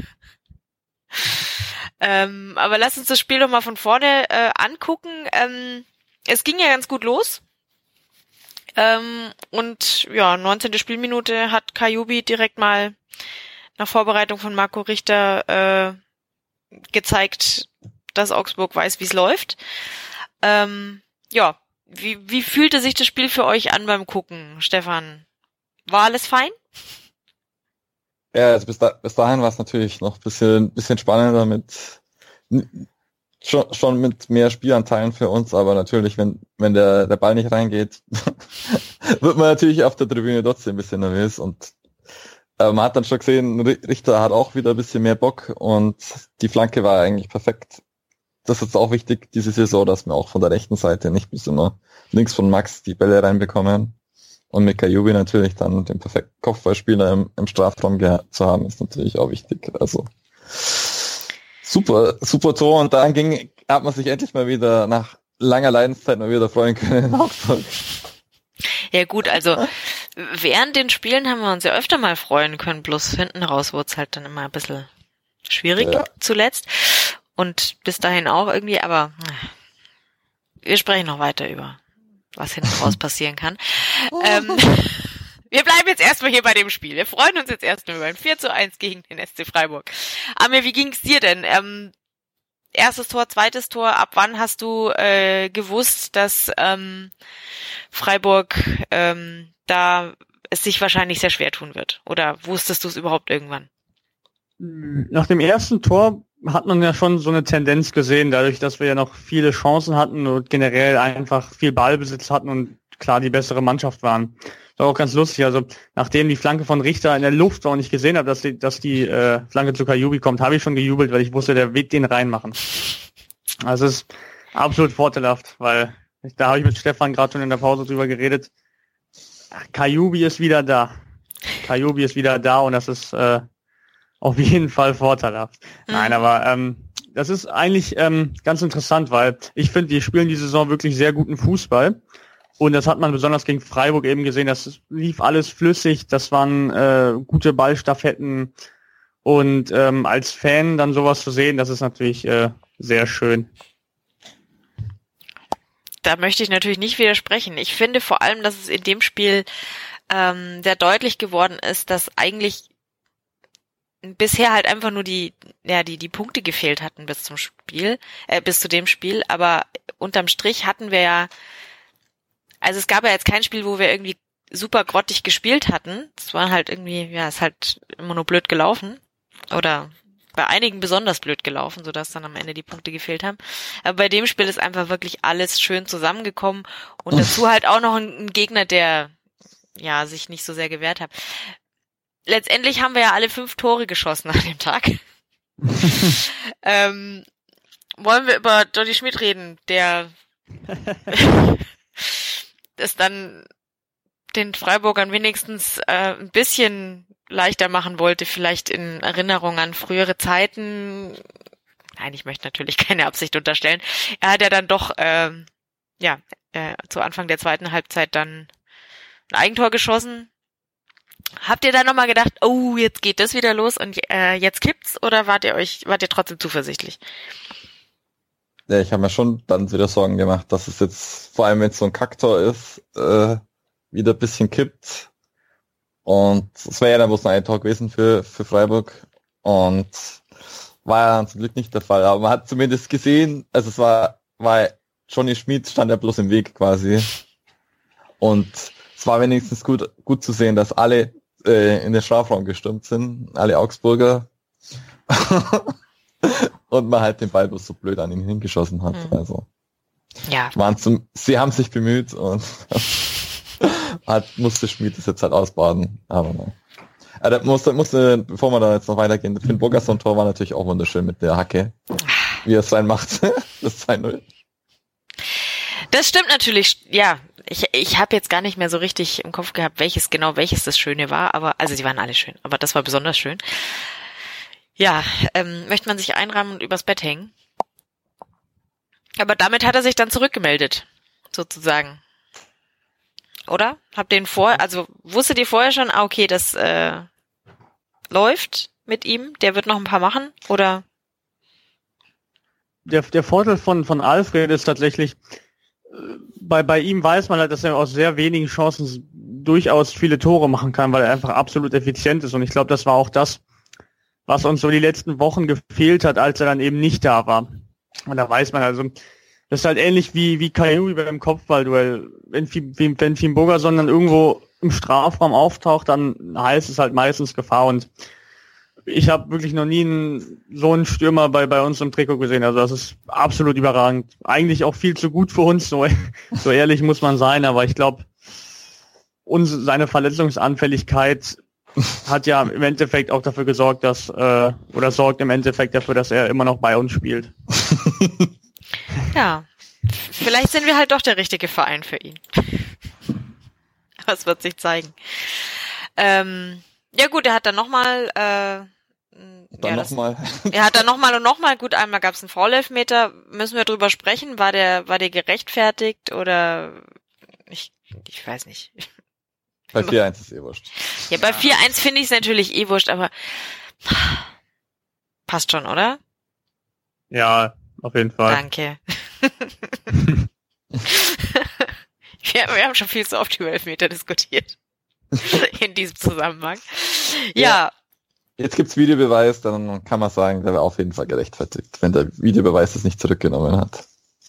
ähm, aber lass uns das Spiel doch mal von vorne äh, angucken. Ähm, es ging ja ganz gut los. Ähm, und ja, neunzehnte Spielminute hat Kajubi direkt mal nach Vorbereitung von Marco Richter äh, gezeigt, dass Augsburg weiß, wie es läuft. Ähm, ja, wie, wie fühlte sich das Spiel für euch an beim Gucken, Stefan? War alles fein? Ja, also bis, da, bis dahin war es natürlich noch ein bisschen, bisschen spannender mit schon, schon mit mehr Spielanteilen für uns, aber natürlich, wenn wenn der der Ball nicht reingeht, wird man natürlich auf der Tribüne trotzdem ein bisschen nervös, und äh, man hat dann schon gesehen, Richter hat auch wieder ein bisschen mehr Bock, und die Flanke war eigentlich perfekt. Das ist jetzt auch wichtig diese Saison, dass wir auch von der rechten Seite nicht bis immer links von Max die Bälle reinbekommen. Und mit Kajubi natürlich dann den perfekten Kopfballspieler im, im Strafraum ge- zu haben, ist natürlich auch wichtig. Also super, super Tor. Und dann ging, hat man sich endlich mal wieder nach langer Leidenszeit mal wieder freuen können in Augsburg. Ja gut, also während den Spielen haben wir uns ja öfter mal freuen können, bloß hinten raus wurde es halt dann immer ein bisschen schwierig ja. zuletzt. Und bis dahin auch irgendwie, aber wir sprechen noch weiter über was hinten raus passieren kann. ähm, wir bleiben jetzt erstmal hier bei dem Spiel. Wir freuen uns jetzt erstmal über ein vier zu eins gegen den S C Freiburg. Amir, wie ging's dir denn? Ähm, erstes Tor, zweites Tor, ab wann hast du äh, gewusst, dass ähm, Freiburg ähm, da es sich wahrscheinlich sehr schwer tun wird? Oder wusstest du es überhaupt irgendwann? Nach dem ersten Tor hat man ja schon so eine Tendenz gesehen, dadurch, dass wir ja noch viele Chancen hatten und generell einfach viel Ballbesitz hatten und klar die bessere Mannschaft waren. Das war auch ganz lustig. Also nachdem die Flanke von Richter in der Luft war und ich gesehen habe, dass die, dass die äh, Flanke zu Kajubi kommt, habe ich schon gejubelt, weil ich wusste, der wird den reinmachen. Also es ist absolut vorteilhaft, weil ich, da habe ich mit Stefan gerade schon in der Pause drüber geredet. Kajubi ist wieder da. Kajubi ist wieder da und das ist äh, auf jeden Fall vorteilhaft. Mhm. Nein, aber ähm, das ist eigentlich ähm, ganz interessant, weil ich finde, die spielen die Saison wirklich sehr guten Fußball. Und das hat man besonders gegen Freiburg eben gesehen. Das lief alles flüssig, das waren äh, gute Ballstaffetten. Und ähm, als Fan dann sowas zu sehen, das ist natürlich äh, sehr schön. Da möchte ich natürlich nicht widersprechen. Ich finde vor allem, dass es in dem Spiel ähm, sehr deutlich geworden ist, dass eigentlich bisher halt einfach nur die, ja, die, die Punkte gefehlt hatten bis zum Spiel, äh, bis zu dem Spiel, aber unterm Strich hatten wir ja, also es gab ja jetzt kein Spiel, wo wir irgendwie super grottig gespielt hatten. Es war halt irgendwie, ja, ist halt immer nur blöd gelaufen oder bei einigen besonders blöd gelaufen, sodass dann am Ende die Punkte gefehlt haben. Aber bei dem Spiel ist einfach wirklich alles schön zusammengekommen und dazu halt auch noch ein, ein Gegner, der, ja, sich nicht so sehr gewehrt hat. Letztendlich haben wir ja alle fünf Tore geschossen an dem Tag. ähm, wollen wir über Johnny Schmidt reden, der es dann den Freiburgern wenigstens äh, ein bisschen leichter machen wollte, vielleicht in Erinnerung an frühere Zeiten. Nein, ich möchte natürlich keine Absicht unterstellen. Er hat ja dann doch äh, ja äh, zu Anfang der zweiten Halbzeit dann ein Eigentor geschossen. Habt ihr da nochmal gedacht, oh, jetzt geht das wieder los und äh, jetzt kippt's, oder wart ihr euch, wart ihr trotzdem zuversichtlich? Ja, ich habe mir schon dann wieder Sorgen gemacht, dass es jetzt, vor allem wenn es so ein Kacktor ist, äh, wieder ein bisschen kippt. Und es wäre ja dann bloß ein Tor gewesen für, für Freiburg. Und war ja zum Glück nicht der Fall. Aber man hat zumindest gesehen, also es war, war Johnny Schmidt stand ja bloß im Weg quasi. Und es war wenigstens gut, gut zu sehen, dass alle äh, in den Strafraum gestürmt sind, alle Augsburger. Und man halt den Ball bloß so blöd an ihn hingeschossen hat. Mhm. Also ja. Waren zum, sie haben sich bemüht und hat, musste Schmidt das jetzt halt ausbaden. Aber nein. Also, musste, musste, bevor wir da jetzt noch weitergehen, Finn Burgerson Tor war natürlich auch wunderschön mit der Hacke, wie er es sein macht. Das zwei null. Das stimmt natürlich, ja. Ich, ich habe jetzt gar nicht mehr so richtig im Kopf gehabt, welches genau welches das Schöne war, aber also sie waren alle schön, aber das war besonders schön. Ja, ähm, möchte man sich einrahmen und übers Bett hängen. Aber damit hat er sich dann zurückgemeldet, sozusagen. Oder? Habt ihr ihn vor, also wusstet ihr vorher schon, ah, okay, das äh, läuft mit ihm, der wird noch ein paar machen, oder? Der, der Vorteil von, von Alfred ist tatsächlich, bei, bei ihm weiß man halt, dass er aus sehr wenigen Chancen durchaus viele Tore machen kann, weil er einfach absolut effizient ist. Und ich glaube, das war auch das, was uns so die letzten Wochen gefehlt hat, als er dann eben nicht da war. Und da weiß man also, das ist halt ähnlich wie, wie Kajubi beim Kopfballduell. Wenn, wenn Finn Burgerson dann irgendwo im Strafraum auftaucht, dann heißt es halt meistens Gefahr. Und ich habe wirklich noch nie einen, so einen Stürmer bei, bei uns im Trikot gesehen. Also das ist absolut überragend. Eigentlich auch viel zu gut für uns, so, so ehrlich muss man sein. Aber ich glaube, uns seine Verletzungsanfälligkeit hat ja im Endeffekt auch dafür gesorgt, dass, äh, oder sorgt im Endeffekt dafür, dass er immer noch bei uns spielt. Ja, vielleicht sind wir halt doch der richtige Verein für ihn. Das wird sich zeigen. Ähm, ja gut, er hat dann nochmal äh, Dann ja, nochmal. Er hat dann nochmal und nochmal, gut, einmal gab es einen Foul-Elfmeter, müssen wir drüber sprechen, war der war der gerechtfertigt oder ich ich weiß nicht. Bei vier eins ist eh wurscht. Ja, bei vier eins finde ich es natürlich eh wurscht, aber passt schon, oder? Ja, auf jeden Fall. Danke. wir, wir haben schon viel zu oft über Elfmeter diskutiert. In diesem Zusammenhang. Ja. Ja. Jetzt gibt's Videobeweis, dann kann man sagen, der war auf jeden Fall gerechtfertigt, wenn der Videobeweis das nicht zurückgenommen hat.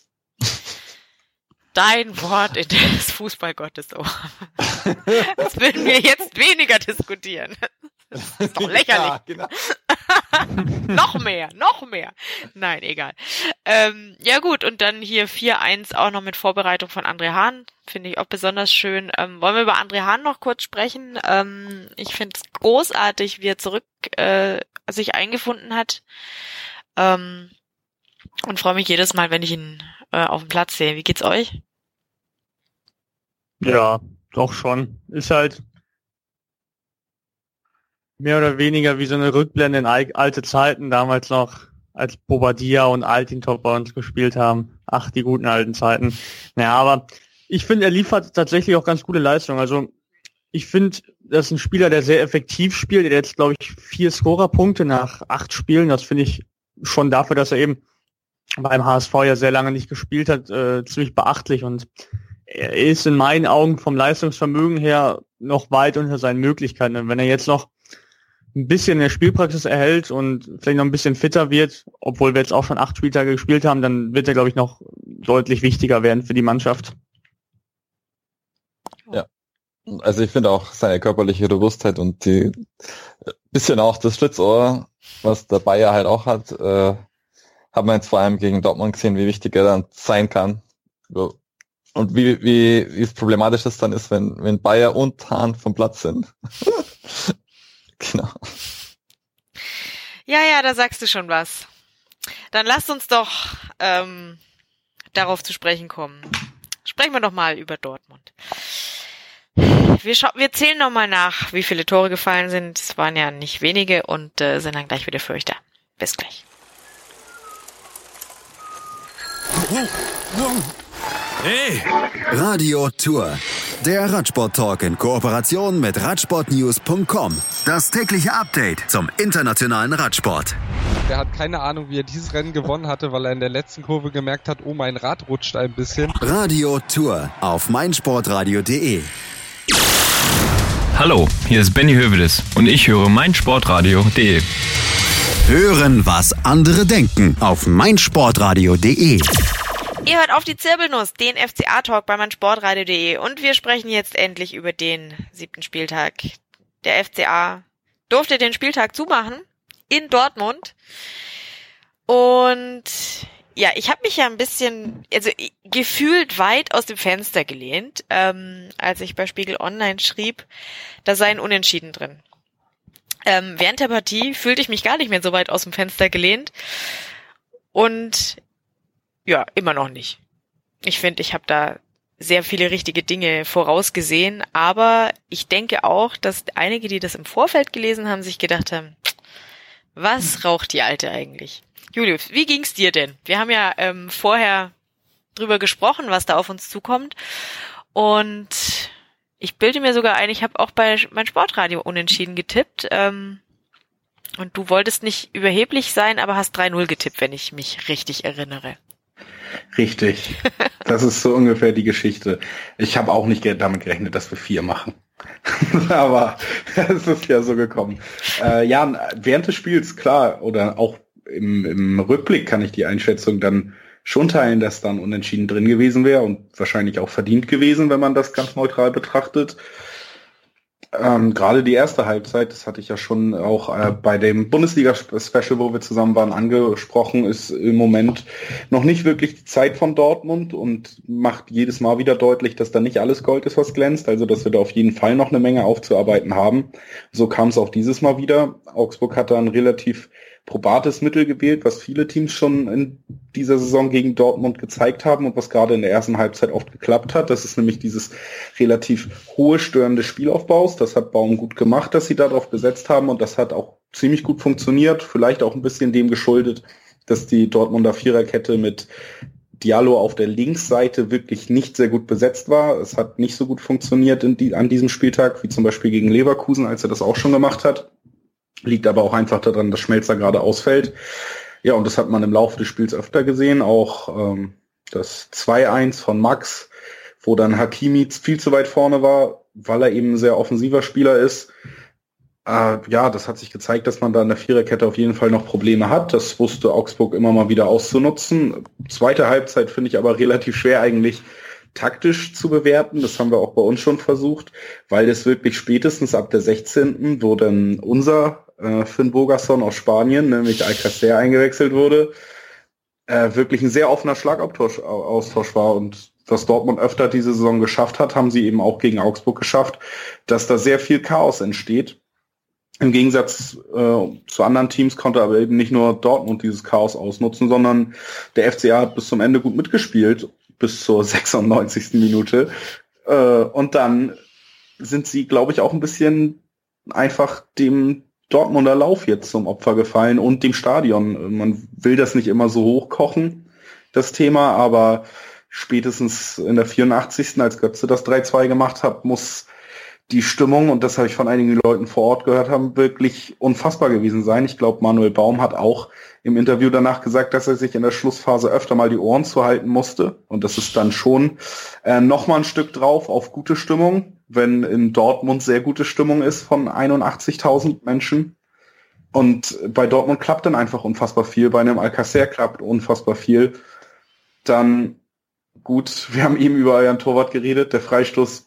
Dein Wort in das Fußballgottesohr. Das würden wir jetzt weniger diskutieren. Das ist doch lächerlich. Ja, genau. Noch mehr, noch mehr. Nein, egal. Ähm, ja gut, und dann hier vier eins auch noch mit Vorbereitung von André Hahn. Finde ich auch besonders schön. Ähm, wollen wir über André Hahn noch kurz sprechen? Ähm, ich finde es großartig, wie er zurück äh, sich eingefunden hat. Ähm, und freue mich jedes Mal, wenn ich ihn äh, auf dem Platz sehe. Wie geht's euch? Ja, doch schon. Ist halt mehr oder weniger wie so eine Rückblende in alte Zeiten, damals noch, als Bobadilla und Altintop bei uns gespielt haben. Ach, die guten alten Zeiten. Naja, aber ich finde, er liefert tatsächlich auch ganz gute Leistung. Also ich finde, das ist ein Spieler, der sehr effektiv spielt. Der hat jetzt, glaube ich, vier Scorerpunkte nach acht Spielen. Das finde ich schon dafür, dass er eben beim H S V ja sehr lange nicht gespielt hat, äh, ziemlich beachtlich. Und er ist in meinen Augen vom Leistungsvermögen her noch weit unter seinen Möglichkeiten. Und wenn er jetzt noch ein bisschen in der Spielpraxis erhält und vielleicht noch ein bisschen fitter wird, obwohl wir jetzt auch schon acht Spieltage gespielt haben, dann wird er, glaube ich, noch deutlich wichtiger werden für die Mannschaft. Ja, also ich finde auch seine körperliche Robustheit und die bisschen auch das Schlitzohr, was der Bayer halt auch hat, äh, hat man jetzt vor allem gegen Dortmund gesehen, wie wichtig er dann sein kann. Und wie, wie, wie es problematisch es dann ist, wenn, wenn Bayer und Hahn vom Platz sind. Genau. Ja, ja, da sagst du schon was. Dann lasst uns doch ähm, darauf zu sprechen kommen. Sprechen wir doch mal über Dortmund. Wir, scha- wir zählen noch mal nach, wie viele Tore gefallen sind. Es waren ja nicht wenige und äh, sind dann gleich wieder für euch da. Bis gleich. Hey! Radio Tour. Der Radsport-Talk in Kooperation mit radsportnews punkt com. Das tägliche Update zum internationalen Radsport. Der hat keine Ahnung, wie er dieses Rennen gewonnen hatte, weil er in der letzten Kurve gemerkt hat, oh, mein Rad rutscht ein bisschen. Radio Tour auf meinsportradio punkt de. Hallo, hier ist Benny Hövedes und ich höre meinsportradio punkt de. Hören, was andere denken auf meinsportradio punkt de. Ihr hört auf die Zirbelnuss, den F C A-Talk bei meinsportradio punkt de und wir sprechen jetzt endlich über den siebten Spieltag. Der F C A durfte den Spieltag zumachen in Dortmund und ja, ich habe mich ja ein bisschen, also gefühlt weit aus dem Fenster gelehnt, ähm, als ich bei Spiegel Online schrieb, da sei ein Unentschieden drin. Ähm, während der Partie fühlte ich mich gar nicht mehr so weit aus dem Fenster gelehnt und ja, immer noch nicht. Ich finde, ich habe da sehr viele richtige Dinge vorausgesehen, aber ich denke auch, dass einige, die das im Vorfeld gelesen haben, sich gedacht haben, was raucht die Alte eigentlich? Julius, wie ging's dir denn? Wir haben ja ähm, vorher drüber gesprochen, was da auf uns zukommt und ich bilde mir sogar ein, ich habe auch bei mein Sportradio unentschieden getippt ähm, und du wolltest nicht überheblich sein, aber hast drei null getippt, wenn ich mich richtig erinnere. Richtig. Das ist so ungefähr die Geschichte. Ich habe auch nicht damit gerechnet, dass wir vier machen. Aber es ist ja so gekommen. Äh, ja, während des Spiels, klar, oder auch im, im Rückblick kann ich die Einschätzung dann schon teilen, dass dann unentschieden drin gewesen wäre und wahrscheinlich auch verdient gewesen, wenn man das ganz neutral betrachtet. Ähm, gerade die erste Halbzeit, das hatte ich ja schon auch äh, bei dem Bundesliga-Special, wo wir zusammen waren, angesprochen, ist im Moment noch nicht wirklich die Zeit von Dortmund und macht jedes Mal wieder deutlich, dass da nicht alles Gold ist, was glänzt, also dass wir da auf jeden Fall noch eine Menge aufzuarbeiten haben. So kam es auch dieses Mal wieder. Augsburg hatte einen relativ probates Mittel gewählt, was viele Teams schon in dieser Saison gegen Dortmund gezeigt haben und was gerade in der ersten Halbzeit oft geklappt hat. Das ist nämlich dieses relativ hohe Stören des Spielaufbaus. Das hat Baum gut gemacht, dass sie darauf gesetzt haben und das hat auch ziemlich gut funktioniert. Vielleicht auch ein bisschen dem geschuldet, dass die Dortmunder Viererkette mit Diallo auf der Linksseite wirklich nicht sehr gut besetzt war. Es hat nicht so gut funktioniert in die, an diesem Spieltag, wie zum Beispiel gegen Leverkusen, als er das auch schon gemacht hat. Liegt aber auch einfach daran, dass Schmelzer gerade ausfällt. Ja, und das hat man im Laufe des Spiels öfter gesehen. Auch ähm, das zwei eins von Max, wo dann Hakimi viel zu weit vorne war, weil er eben ein sehr offensiver Spieler ist. Äh, ja, das hat sich gezeigt, dass man da in der Viererkette auf jeden Fall noch Probleme hat. Das wusste Augsburg immer mal wieder auszunutzen. Zweite Halbzeit finde ich aber relativ schwer eigentlich taktisch zu bewerten. Das haben wir auch bei uns schon versucht, weil es wirklich spätestens ab der sechzehnten wo dann unser äh, Finn Bogason aus Spanien, nämlich Alcacer, eingewechselt wurde, äh, wirklich ein sehr offener Schlagabtausch war. Und was Dortmund öfter diese Saison geschafft hat, haben sie eben auch gegen Augsburg geschafft, dass da sehr viel Chaos entsteht. Im Gegensatz äh, zu anderen Teams konnte aber eben nicht nur Dortmund dieses Chaos ausnutzen, sondern der F C A hat bis zum Ende gut mitgespielt, bis zur sechsundneunzigsten Minute. Äh, und dann sind sie, glaube ich, auch ein bisschen einfach dem Dortmunder Lauf jetzt zum Opfer gefallen und dem Stadion. Man will das nicht immer so hochkochen, das Thema, aber spätestens in der vierundachtzigsten als Götze das drei zwei gemacht hat, muss die Stimmung, und das habe ich von einigen Leuten vor Ort gehört haben, wirklich unfassbar gewesen sein. Ich glaube, Manuel Baum hat auch im Interview danach gesagt, dass er sich in der Schlussphase öfter mal die Ohren zuhalten musste. Und das ist dann schon äh, nochmal ein Stück drauf auf gute Stimmung, wenn in Dortmund sehr gute Stimmung ist von einundachtzigtausend Menschen. Und bei Dortmund klappt dann einfach unfassbar viel. Bei einem Alcacer klappt unfassbar viel. Dann, gut, wir haben eben über euren Torwart geredet. Der Freistoß,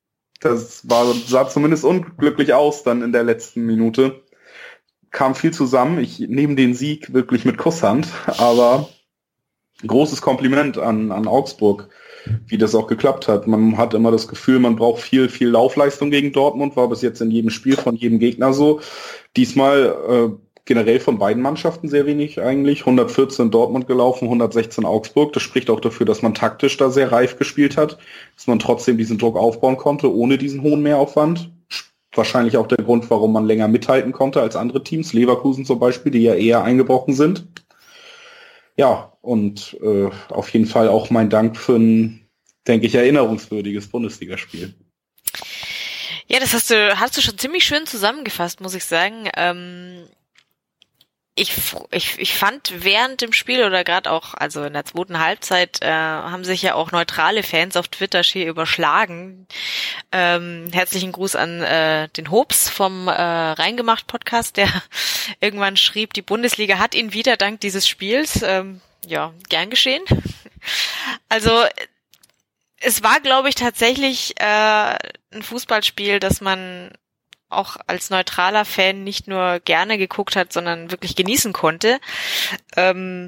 das war, sah zumindest unglücklich aus dann in der letzten Minute. Kam viel zusammen. Ich nehme den Sieg wirklich mit Kusshand, aber großes Kompliment an, an Augsburg, wie das auch geklappt hat. Man hat immer das Gefühl, man braucht viel, viel Laufleistung gegen Dortmund, war bis jetzt in jedem Spiel von jedem Gegner so. Diesmal äh, generell von beiden Mannschaften sehr wenig eigentlich. hundertvierzehn Dortmund gelaufen, hundertsechzehn Augsburg. Das spricht auch dafür, dass man taktisch da sehr reif gespielt hat, dass man trotzdem diesen Druck aufbauen konnte, ohne diesen hohen Mehraufwand. Wahrscheinlich auch der Grund, warum man länger mithalten konnte als andere Teams, Leverkusen zum Beispiel, die ja eher eingebrochen sind. Ja, und äh, auf jeden Fall auch mein Dank für ein, denke ich, erinnerungswürdiges Bundesligaspiel. Ja, das hast du, hast du schon ziemlich schön zusammengefasst, muss ich sagen. Ähm Ich, ich, ich fand während dem Spiel oder gerade auch, also in der zweiten Halbzeit, äh, haben sich ja auch neutrale Fans auf Twitter schier überschlagen. Ähm, herzlichen Gruß an äh, den Hobbs vom äh, Reingemacht-Podcast, der irgendwann schrieb, die Bundesliga hat ihn wieder dank dieses Spiels. Ähm, ja, gern geschehen. Also es war, glaube ich, tatsächlich äh, ein Fußballspiel, das man auch als neutraler Fan nicht nur gerne geguckt hat, sondern wirklich genießen konnte. Ähm,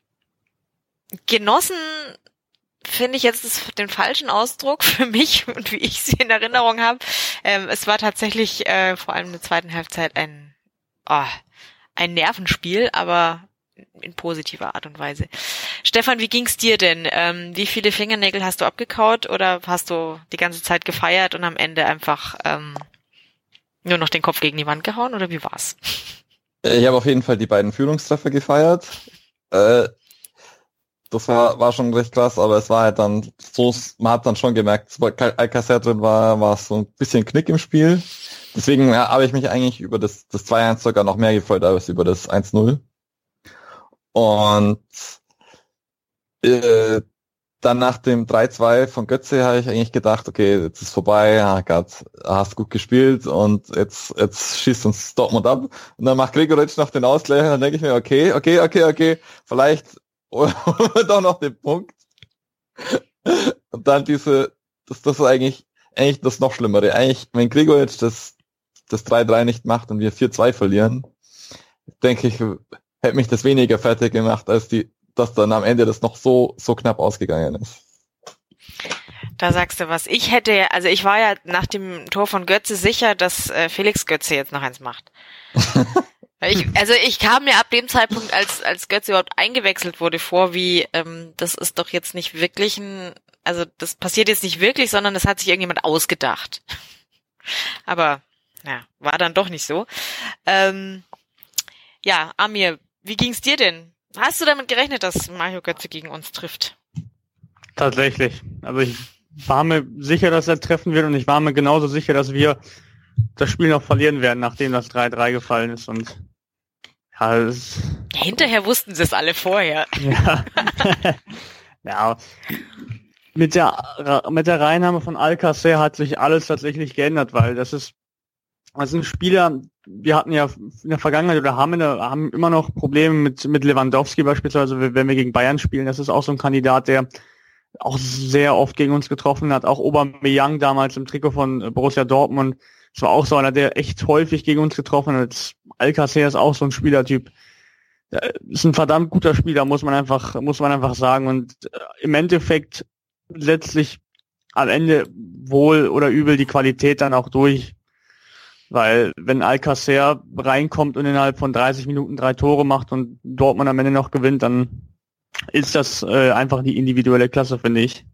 genossen finde ich jetzt das, den falschen Ausdruck für mich und wie ich sie in Erinnerung habe. Ähm, es war tatsächlich äh, vor allem in der zweiten Halbzeit ein, oh, ein Nervenspiel, aber in positiver Art und Weise. Stefan, wie ging's dir denn? Ähm, wie viele Fingernägel hast du abgekaut oder hast du die ganze Zeit gefeiert und am Ende einfach ähm, nur noch den Kopf gegen die Wand gehauen, oder wie war's? Ich habe auf jeden Fall die beiden Führungstreffer gefeiert. Äh, das war, war schon recht krass, aber es war halt dann so, man hat dann schon gemerkt, sobald Alcacer drin war, war es so ein bisschen Knick im Spiel. Deswegen ja, habe ich mich eigentlich über das, das zwei eins sogar noch mehr gefreut als über das eins null. Und äh, dann nach dem drei zwei von Götze habe ich eigentlich gedacht, okay, jetzt ist vorbei, ah Gott, hast gut gespielt und jetzt jetzt schießt uns Dortmund ab. Und dann macht Gregoritsch noch den Ausgleich und dann denke ich mir, okay, okay, okay, okay, vielleicht doch noch den Punkt. Und dann diese, das, das ist eigentlich, eigentlich das noch Schlimmere. Eigentlich, wenn Gregoritsch das, das drei drei nicht macht und wir vier zwei verlieren, denke ich, hätte mich das weniger fertig gemacht, als die, dass dann am Ende das noch so so knapp ausgegangen ist. Da sagst du was. Ich hätte, also ich war ja nach dem Tor von Götze sicher, dass äh, Felix Götze jetzt noch eins macht. Ich, also ich kam mir ab dem Zeitpunkt, als als Götze überhaupt eingewechselt wurde, vor, wie ähm, das ist doch jetzt nicht wirklich ein, also das passiert jetzt nicht wirklich, sondern das hat sich irgendjemand ausgedacht. Aber ja, war dann doch nicht so. Ähm, ja, Amir, wie ging's dir denn? Hast du damit gerechnet, dass Mario Götze gegen uns trifft? Tatsächlich. Also ich war mir sicher, dass er treffen wird und ich war mir genauso sicher, dass wir das Spiel noch verlieren werden, nachdem das drei drei gefallen ist. Und ja, es, hinterher wussten sie es alle vorher. Ja. Ja. Mit der mit der Reinnahme von Alcacer hat sich alles tatsächlich geändert, weil das ist das sind Spieler, wir hatten ja in der Vergangenheit oder haben, in der, haben immer noch Probleme mit mit Lewandowski beispielsweise, wenn wir gegen Bayern spielen. Das ist auch so ein Kandidat, der auch sehr oft gegen uns getroffen hat. Auch Aubameyang damals im Trikot von Borussia Dortmund. Das war auch so einer, der echt häufig gegen uns getroffen hat. Alcacer ist auch so ein Spielertyp. Der ist ein verdammt guter Spieler, muss man einfach, muss man einfach sagen. Und im Endeffekt letztlich am Ende wohl oder übel die Qualität dann auch durch. Weil wenn Alcacer reinkommt und innerhalb von dreißig Minuten drei Tore macht und Dortmund am Ende noch gewinnt, dann ist das äh, einfach die individuelle Klasse, finde ich.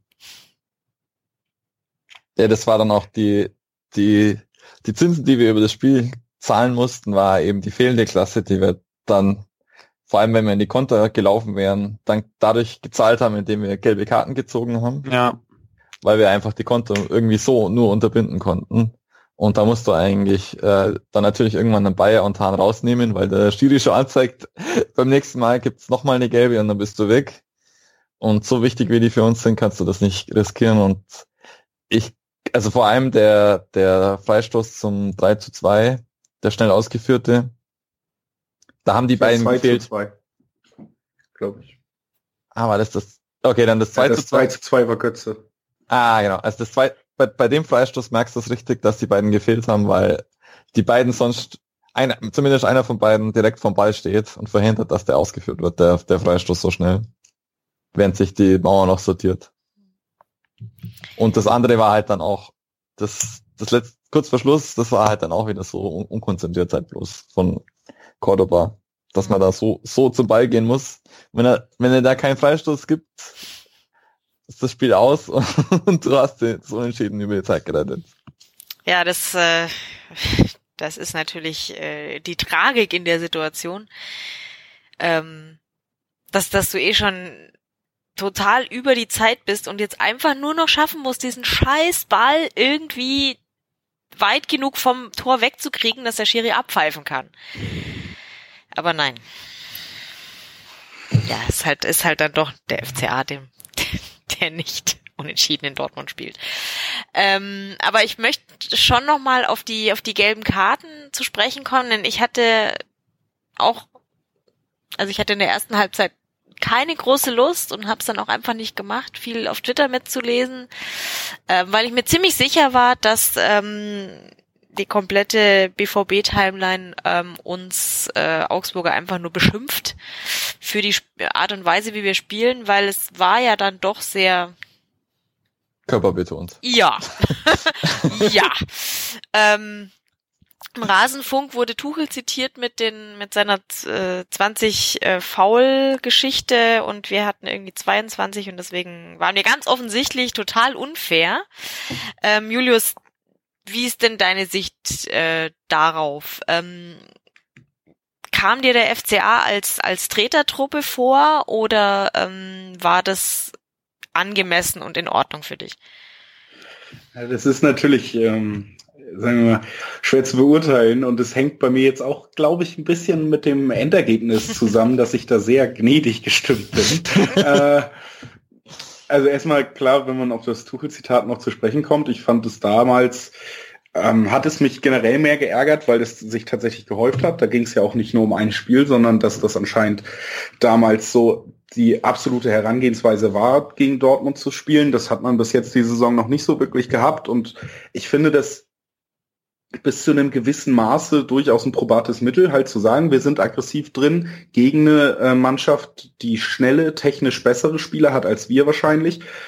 Ja, das war dann auch die, die, die Zinsen, die wir über das Spiel zahlen mussten, war eben die fehlende Klasse, die wir dann, vor allem wenn wir in die Konter gelaufen wären, dann dadurch gezahlt haben, indem wir gelbe Karten gezogen haben. Ja. Weil wir einfach die Konter irgendwie so nur unterbinden konnten. Und da musst du eigentlich äh, dann natürlich irgendwann einen Bayer und Hahn rausnehmen, weil der Schiri schon anzeigt, beim nächsten Mal gibt's nochmal eine gelbe und dann bist du weg. Und so wichtig wie die für uns sind, kannst du das nicht riskieren. Und ich, also vor allem der der Freistoß zum drei zu zwei, der schnell ausgeführte, da haben die beiden gefehlt. zwei zu zwei, glaube ich. Ah, war das das? Okay, dann das zwei ja, zu zwei. Das zwei zu zwei war Götze. Ah, genau. Also das zwei Bei, bei dem Freistoß merkst du es richtig, dass die beiden gefehlt haben, weil die beiden sonst, einer, zumindest einer von beiden direkt vom Ball steht und verhindert, dass der ausgeführt wird, der, der Freistoß so schnell, während sich die Mauer noch sortiert. Und das andere war halt dann auch, das, das letzte, kurz vor Schluss, das war halt dann auch wieder so un- unkonzentriert halt bloß von Cordoba, dass man da so, so zum Ball gehen muss. Wenn er, wenn er da keinen Freistoß gibt, ist das Spiel aus und du hast den so entschieden über die Zeit gerettet. Ja, das, äh, das ist natürlich äh, die Tragik in der Situation, ähm, dass, dass du eh schon total über die Zeit bist und jetzt einfach nur noch schaffen musst, diesen scheiß Ball irgendwie weit genug vom Tor wegzukriegen, dass der Schiri abpfeifen kann. Aber nein. Ja, ist halt, ist halt dann doch der F C A, dem der nicht unentschieden in Dortmund spielt. Ähm, aber ich möchte schon noch mal auf die auf die gelben Karten zu sprechen kommen, denn ich hatte auch, also ich hatte in der ersten Halbzeit keine große Lust und habe es dann auch einfach nicht gemacht, viel auf Twitter mitzulesen, äh, weil ich mir ziemlich sicher war, dass ähm, die komplette B V B-Timeline ähm, uns äh, Augsburger einfach nur beschimpft für die Art und Weise, wie wir spielen, weil es war ja dann doch sehr körperbetont. Ja. Ja. Ähm, im Rasenfunk wurde Tuchel zitiert mit den mit seiner äh, zwanzig äh, Foul-Geschichte und wir hatten irgendwie zweiundzwanzig und deswegen waren wir ganz offensichtlich total unfair. Ähm, Julius, wie ist denn deine Sicht äh, darauf? Ähm, kam dir der F C A als als Tretertruppe vor oder ähm, war das angemessen und in Ordnung für dich? Ja, das ist natürlich, ähm, sagen wir mal, schwer zu beurteilen und es hängt bei mir jetzt auch, glaube ich, ein bisschen mit dem Endergebnis zusammen, dass ich da sehr gnädig gestimmt bin. äh, also erstmal klar, wenn man auf das Tuchel-Zitat noch zu sprechen kommt, ich fand es damals, ähm, hat es mich generell mehr geärgert, weil es sich tatsächlich gehäuft hat. Da ging es ja auch nicht nur um ein Spiel, sondern dass das anscheinend damals so die absolute Herangehensweise war, gegen Dortmund zu spielen. Das hat man bis jetzt die Saison noch nicht so wirklich gehabt und ich finde das bis zu einem gewissen Maße durchaus ein probates Mittel, halt zu sagen, wir sind aggressiv drin gegen eine äh, Mannschaft, die schnelle, technisch bessere Spieler hat als wir wahrscheinlich.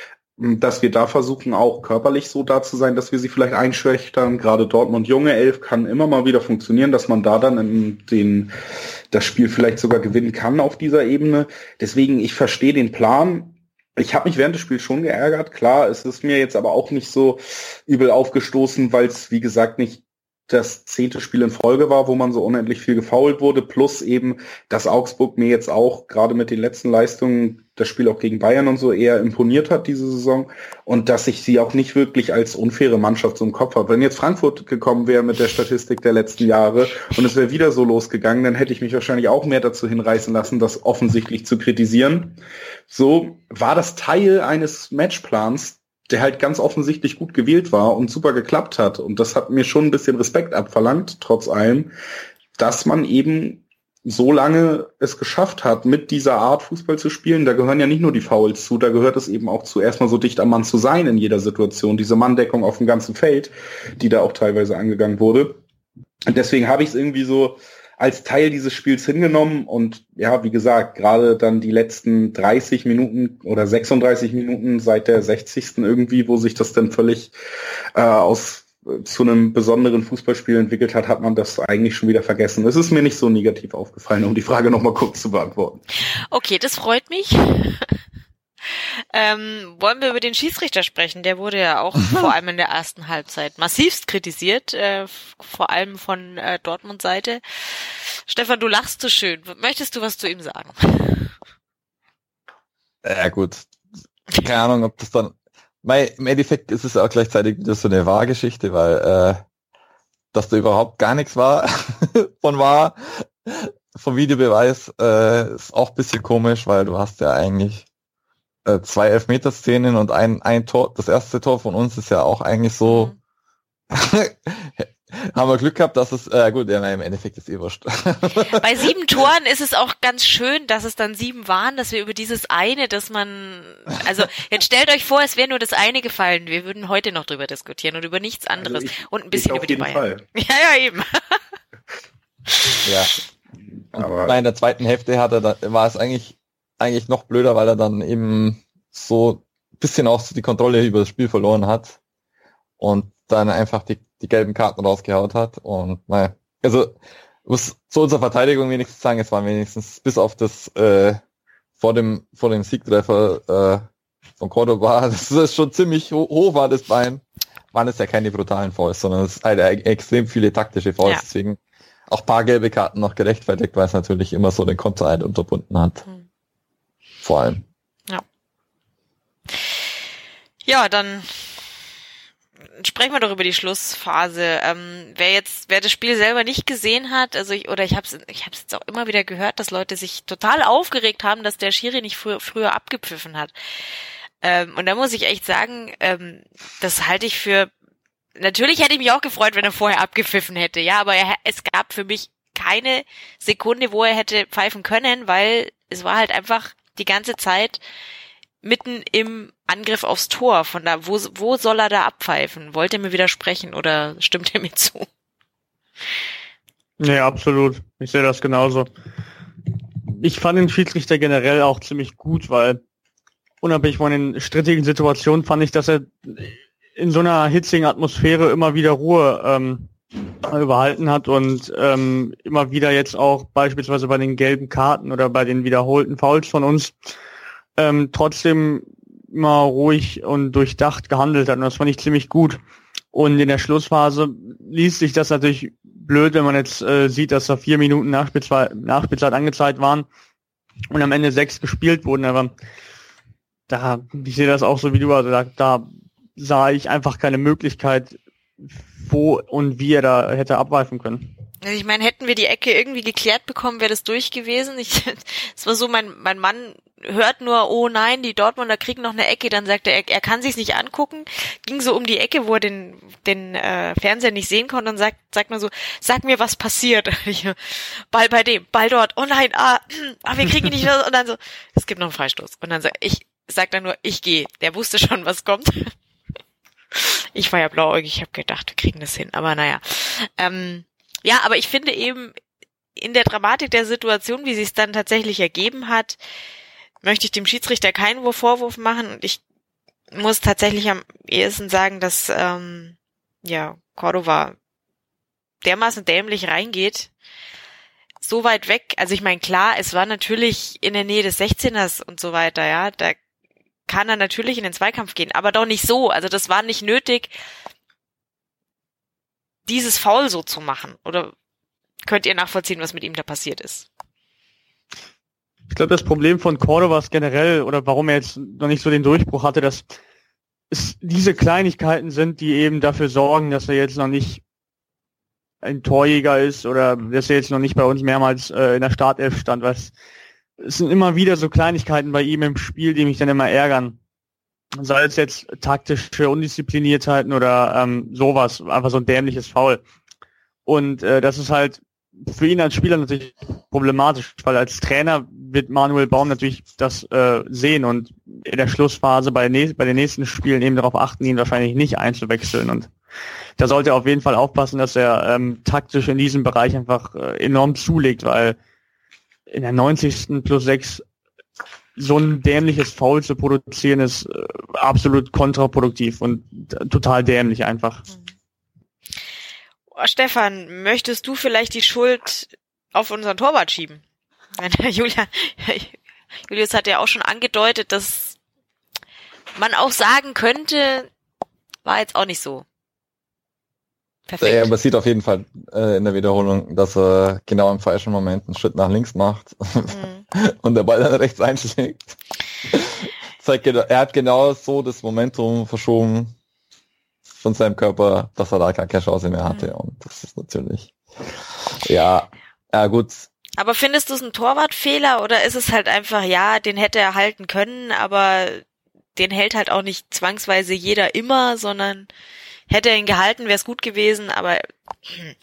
dass wir da versuchen, auch körperlich so da zu sein, dass wir sie vielleicht einschüchtern. Gerade Dortmund junge Elf kann immer mal wieder funktionieren, dass man da dann in den, das Spiel vielleicht sogar gewinnen kann auf dieser Ebene. Deswegen, ich verstehe den Plan. Ich habe mich während des Spiels schon geärgert. Klar, es ist mir jetzt aber auch nicht so übel aufgestoßen, weil es, wie gesagt, nicht das zehnte Spiel in Folge war, wo man so unendlich viel gefoult wurde, plus eben, dass Augsburg mir jetzt auch gerade mit den letzten Leistungen das Spiel auch gegen Bayern und so eher imponiert hat diese Saison und dass ich sie auch nicht wirklich als unfaire Mannschaft so im Kopf habe. Wenn jetzt Frankfurt gekommen wäre mit der Statistik der letzten Jahre und es wäre wieder so losgegangen, dann hätte ich mich wahrscheinlich auch mehr dazu hinreißen lassen, das offensichtlich zu kritisieren. So war das Teil eines Matchplans, der halt ganz offensichtlich gut gewählt war und super geklappt hat. Und das hat mir schon ein bisschen Respekt abverlangt, trotz allem, dass man eben so lange es geschafft hat, mit dieser Art Fußball zu spielen. Da gehören ja nicht nur die Fouls zu, da gehört es eben auch zu, erstmal so dicht am Mann zu sein in jeder Situation. Diese Manndeckung auf dem ganzen Feld, die da auch teilweise angegangen wurde. Und deswegen habe ich es irgendwie so als Teil dieses Spiels hingenommen und ja, wie gesagt, gerade dann die letzten dreißig Minuten oder sechsunddreißig Minuten seit der sechzigsten irgendwie, wo sich das dann völlig äh, aus äh, zu einem besonderen Fußballspiel entwickelt hat, hat man das eigentlich schon wieder vergessen. Es ist mir nicht so negativ aufgefallen, um die Frage nochmal kurz zu beantworten. Okay, das freut mich. Ähm, wollen wir über den Schiedsrichter sprechen? Der wurde ja auch vor allem in der ersten Halbzeit massivst kritisiert, äh, vor allem von äh, Dortmund-Seite. Stefan, du lachst so schön. Möchtest du was zu ihm sagen? Ja gut, keine Ahnung, ob das dann... Weil im Endeffekt ist es auch gleichzeitig wieder so eine Wahrgeschichte, weil äh, dass da überhaupt gar nichts war von war, vom Videobeweis, äh, ist auch ein bisschen komisch, weil du hast ja eigentlich äh, zwei Elfmeterszenen und ein ein Tor. Das erste Tor von uns ist ja auch eigentlich so... Mhm. Haben wir Glück gehabt, dass es, äh, gut, ja, im Endeffekt ist eh wurscht. Bei sieben Toren ist es auch ganz schön, dass es dann sieben waren, dass wir über dieses eine, dass man, also jetzt stellt euch vor, es wäre nur das eine gefallen, wir würden heute noch drüber diskutieren und über nichts anderes also ich, und ein bisschen über die Bayern. Fall. Ja, ja, eben. Ja. Aber in der zweiten Hälfte hat er da, war es eigentlich, eigentlich noch blöder, weil er dann eben so ein bisschen auch so die Kontrolle über das Spiel verloren hat und dann einfach die die gelben Karten rausgehaut hat und naja, also muss zu unserer Verteidigung wenigstens sagen, es war wenigstens bis auf das äh, vor dem vor dem Siegtreffer äh, von Cordoba, das ist schon ziemlich ho- hoch war das Bein, waren es ja keine brutalen Fouls, sondern es ist halt extrem viele taktische Fouls, ja. Deswegen auch ein paar gelbe Karten noch gerechtfertigt, weil es natürlich immer so den Kontereid unterbunden hat. Hm. Vor allem. Ja. Ja, dann sprechen wir doch über die Schlussphase. Ähm, wer jetzt, wer das Spiel selber nicht gesehen hat, also ich, oder ich habe es, ich habe es jetzt auch immer wieder gehört, dass Leute sich total aufgeregt haben, dass der Schiri nicht frü- früher abgepfiffen hat. Ähm, und da muss ich echt sagen, ähm, das halte ich für. Natürlich hätte ich mich auch gefreut, wenn er vorher abgepfiffen hätte, ja, aber er, es gab für mich keine Sekunde, wo er hätte pfeifen können, weil es war halt einfach die ganze Zeit mitten im Angriff aufs Tor. Von da, wo, wo soll er da abpfeifen? Wollt ihr mir widersprechen oder stimmt ihr mir zu? Nee, absolut. Ich sehe das genauso. Ich fand den Schiedsrichter generell auch ziemlich gut, weil unabhängig von den strittigen Situationen fand ich, dass er in so einer hitzigen Atmosphäre immer wieder Ruhe ähm, überhalten hat und ähm, immer wieder jetzt auch beispielsweise bei den gelben Karten oder bei den wiederholten Fouls von uns ähm, trotzdem immer ruhig und durchdacht gehandelt hat und das fand ich ziemlich gut. Und in der Schlussphase liest sich das natürlich blöd, wenn man jetzt äh, sieht, dass da vier Minuten Nachspielzeit, Nachspielzeit angezeigt waren und am Ende sechs gespielt wurden, aber da, ich sehe das auch so wie du, also da, da sah ich einfach keine Möglichkeit, wo und wie er da hätte abweichen können. Also ich meine, hätten wir die Ecke irgendwie geklärt bekommen, wäre das durch gewesen. Ich, es war so, mein mein Mann hört nur, oh nein, die Dortmunder kriegen noch eine Ecke, dann sagt er, er, er kann sich's nicht angucken. Ging so um die Ecke, wo er den den äh, Fernseher nicht sehen konnte und sagt sagt nur so, sag mir, was passiert. Ich, Ball bei dem, Ball dort, oh nein, ah, ah wir kriegen ihn nicht raus. Und dann so, es gibt noch einen Freistoß. Und dann sagt ich sagt er nur, ich gehe. Der wusste schon, was kommt. Ich war ja blauäugig, ich habe gedacht, wir kriegen das hin, aber naja. Ähm, ja, aber ich finde eben, in der Dramatik der Situation, wie sie es dann tatsächlich ergeben hat, möchte ich dem Schiedsrichter keinen Vorwurf machen und ich muss tatsächlich am ehesten sagen, dass ähm, ja Cordova dermaßen dämlich reingeht, so weit weg. Also ich meine, klar, es war natürlich in der Nähe des sechzehners und so weiter, ja, da kann er natürlich in den Zweikampf gehen, aber doch nicht so. Also das war nicht nötig, dieses Foul so zu machen. Oder könnt ihr nachvollziehen, was mit ihm da passiert ist? Ich glaube, das Problem von Cordova ist generell, oder warum er jetzt noch nicht so den Durchbruch hatte, dass es diese Kleinigkeiten sind, die eben dafür sorgen, dass er jetzt noch nicht ein Torjäger ist oder dass er jetzt noch nicht bei uns mehrmals äh, in der Startelf stand. Was, es sind immer wieder so Kleinigkeiten bei ihm im Spiel, die mich dann immer ärgern. Sei es jetzt taktische Undiszipliniertheiten oder ähm, sowas, einfach so ein dämliches Foul. Und äh, das ist halt für ihn als Spieler natürlich problematisch, weil als Trainer wird Manuel Baum natürlich das äh, sehen und in der Schlussphase bei, ne- bei den nächsten Spielen eben darauf achten, ihn wahrscheinlich nicht einzuwechseln. Und da sollte er auf jeden Fall aufpassen, dass er ähm, taktisch in diesem Bereich einfach äh, enorm zulegt, weil in der neunzigsten plus sechs so ein dämliches Foul zu produzieren ist äh, absolut kontraproduktiv und äh, total dämlich einfach. Oh, Stefan, möchtest du vielleicht die Schuld auf unseren Torwart schieben? Julia, Julius hat ja auch schon angedeutet, dass man auch sagen könnte, war jetzt auch nicht so perfekt. Ja, man sieht auf jeden Fall äh, in der Wiederholung, dass er genau im falschen Moment einen Schritt nach links macht mhm. und der Ball dann rechts einschlägt. Zeigt, er hat genau so das Momentum verschoben von seinem Körper, dass er da gar keine Chance mehr hatte. Mhm. Und das ist natürlich, ja, ja gut. Aber findest du es ein Torwartfehler oder ist es halt einfach, ja, den hätte er halten können, aber den hält halt auch nicht zwangsweise jeder immer, sondern hätte er ihn gehalten, wäre es gut gewesen, aber hm.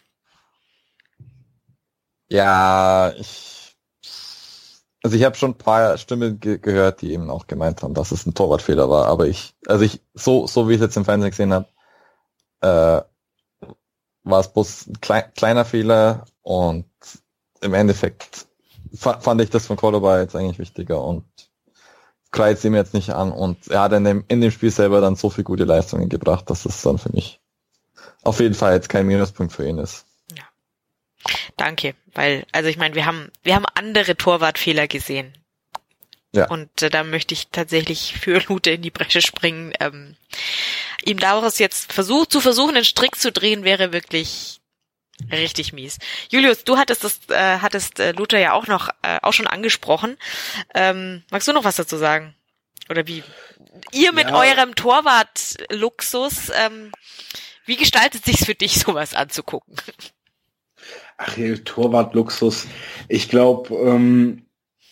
ja, ich also ich habe schon ein paar Stimmen ge- gehört, die eben auch gemeint haben, dass es ein Torwartfehler war, aber ich, also ich, so so wie ich es jetzt im Fernsehen gesehen habe, äh, war es bloß ein klei- kleiner Fehler und im Endeffekt fa- fand ich das von Cordova jetzt eigentlich wichtiger und kreizt ihm jetzt nicht an und er hat in dem, in dem Spiel selber dann so viel gute Leistungen gebracht, dass es dann für mich auf jeden Fall jetzt kein Minuspunkt für ihn ist. Ja. Danke, weil, also ich meine, wir haben, wir haben andere Torwartfehler gesehen. Ja. Und äh, da möchte ich tatsächlich für Lute in die Bresche springen. Ähm, ihm daraus jetzt versucht, zu versuchen, einen Strick zu drehen, wäre wirklich richtig mies. Julius, du hattest das, äh, hattest äh, Luther ja auch noch, äh, auch schon angesprochen. Ähm, magst du noch was dazu sagen? Oder wie? Ihr mit ja. eurem Torwart-Luxus, ähm, wie gestaltet sich's für dich, sowas anzugucken? Ach, hier, Torwart-Luxus. Ich glaube, ähm,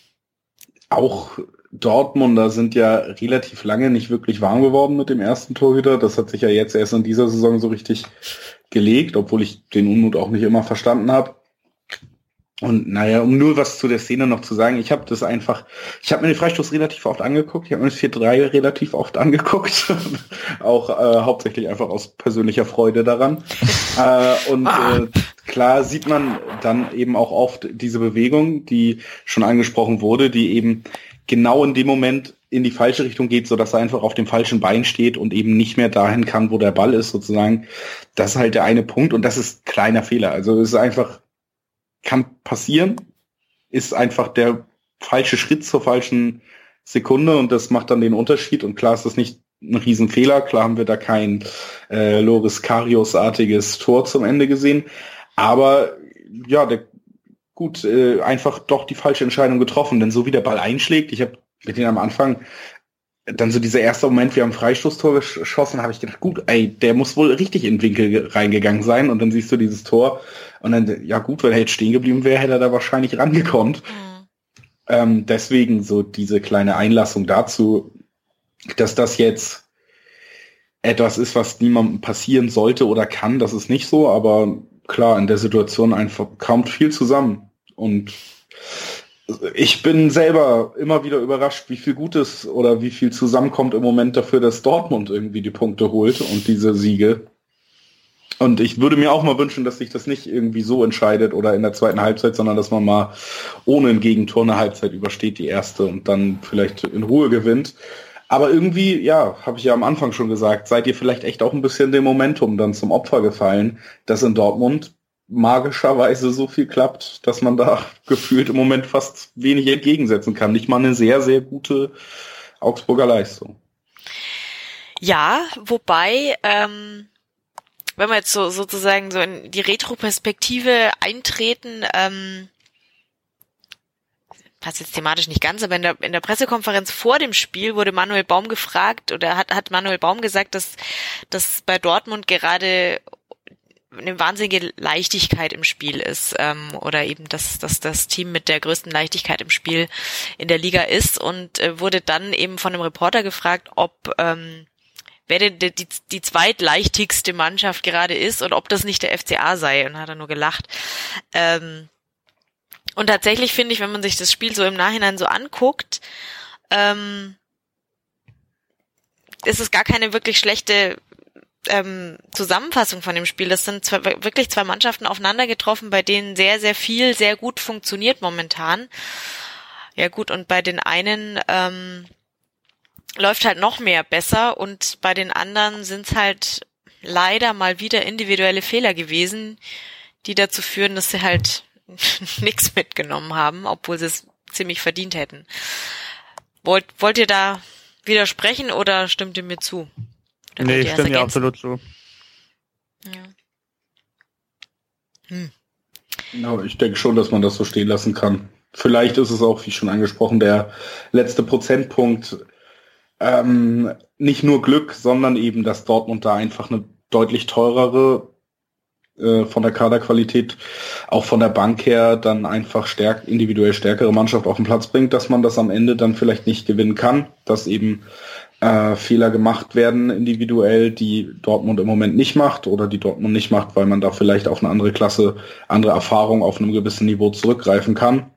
auch Dortmunder sind ja relativ lange nicht wirklich warm geworden mit dem ersten Torhüter. Das hat sich ja jetzt erst in dieser Saison so richtig gelegt, obwohl ich den Unmut auch nicht immer verstanden habe. Und naja, um nur was zu der Szene noch zu sagen, ich habe das einfach, ich habe mir den Freistoß relativ oft angeguckt, ich habe mir das vier drei relativ oft angeguckt, auch äh, hauptsächlich einfach aus persönlicher Freude daran. äh, und äh, klar sieht man dann eben auch oft diese Bewegung, die schon angesprochen wurde, die eben genau in dem Moment in die falsche Richtung geht, so dass er einfach auf dem falschen Bein steht und eben nicht mehr dahin kann, wo der Ball ist sozusagen. Das ist halt der eine Punkt und das ist kleiner Fehler. Also es ist einfach, kann passieren, ist einfach der falsche Schritt zur falschen Sekunde und das macht dann den Unterschied und klar ist das nicht ein Riesenfehler, klar haben wir da kein äh, Loris Karius-artiges Tor zum Ende gesehen, aber ja, der gut, äh, einfach doch die falsche Entscheidung getroffen, denn so wie der Ball einschlägt, ich habe mit denen am Anfang dann so dieser erste Moment, wir haben Freistoßtor geschossen, habe ich gedacht, gut, ey, der muss wohl richtig in den Winkel reingegangen sein und dann siehst du dieses Tor und dann, ja gut, wenn er jetzt stehen geblieben wäre, hätte er da wahrscheinlich rangekommen. Mhm. Ähm, deswegen so diese kleine Einlassung dazu, dass das jetzt etwas ist, was niemandem passieren sollte oder kann, das ist nicht so, aber klar, in der Situation einfach kommt viel zusammen und ich bin selber immer wieder überrascht, wie viel Gutes oder wie viel zusammenkommt im Moment dafür, dass Dortmund irgendwie die Punkte holt und diese Siege. Und ich würde mir auch mal wünschen, dass sich das nicht irgendwie so entscheidet oder in der zweiten Halbzeit, sondern dass man mal ohne ein Gegentor eine Halbzeit übersteht, die erste, und dann vielleicht in Ruhe gewinnt. Aber irgendwie, ja, habe ich ja am Anfang schon gesagt, seid ihr vielleicht echt auch ein bisschen dem Momentum dann zum Opfer gefallen, dass in Dortmund magischerweise so viel klappt, dass man da gefühlt im Moment fast wenig entgegensetzen kann. Nicht mal eine sehr, sehr gute Augsburger Leistung. Ja, wobei, ähm, wenn wir jetzt so sozusagen so in die Retroperspektive eintreten, ähm, passt jetzt thematisch nicht ganz, aber in der, in der Pressekonferenz vor dem Spiel wurde Manuel Baum gefragt, oder hat, hat Manuel Baum gesagt, dass, dass bei Dortmund gerade eine wahnsinnige Leichtigkeit im Spiel ist, ähm, oder eben, dass, dass das Team mit der größten Leichtigkeit im Spiel in der Liga ist, und äh, wurde dann eben von einem Reporter gefragt, ob ähm, wer denn die, die, die zweitleichtigste Mannschaft gerade ist und ob das nicht der F C A sei, und hat er nur gelacht. Ähm, und tatsächlich finde ich, wenn man sich das Spiel so im Nachhinein so anguckt, ähm, ist es gar keine wirklich schlechte ähm, Zusammenfassung von dem Spiel. Das sind zwei, wirklich zwei Mannschaften aufeinander getroffen, bei denen sehr, sehr viel sehr gut funktioniert momentan. Ja gut, und bei den einen ähm, läuft halt noch mehr besser, und bei den anderen sind es halt leider mal wieder individuelle Fehler gewesen, die dazu führen, dass sie halt nichts mitgenommen haben, obwohl sie es ziemlich verdient hätten. Wollt, wollt ihr da widersprechen oder stimmt ihr mir zu? Oder nee, ich stimme ja absolut zu. Ja. Hm. Ja, ich denke schon, dass man das so stehen lassen kann. Vielleicht ist es auch, wie schon angesprochen, der letzte Prozentpunkt ähm, nicht nur Glück, sondern eben, dass Dortmund da einfach eine deutlich teurere, äh, von der Kaderqualität, auch von der Bank her, dann einfach stärk, individuell stärkere Mannschaft auf den Platz bringt, dass man das am Ende dann vielleicht nicht gewinnen kann, dass eben äh, Fehler gemacht werden individuell, die Dortmund im Moment nicht macht, oder die Dortmund nicht macht, weil man da vielleicht auf eine andere Klasse, andere Erfahrung auf einem gewissen Niveau zurückgreifen kann.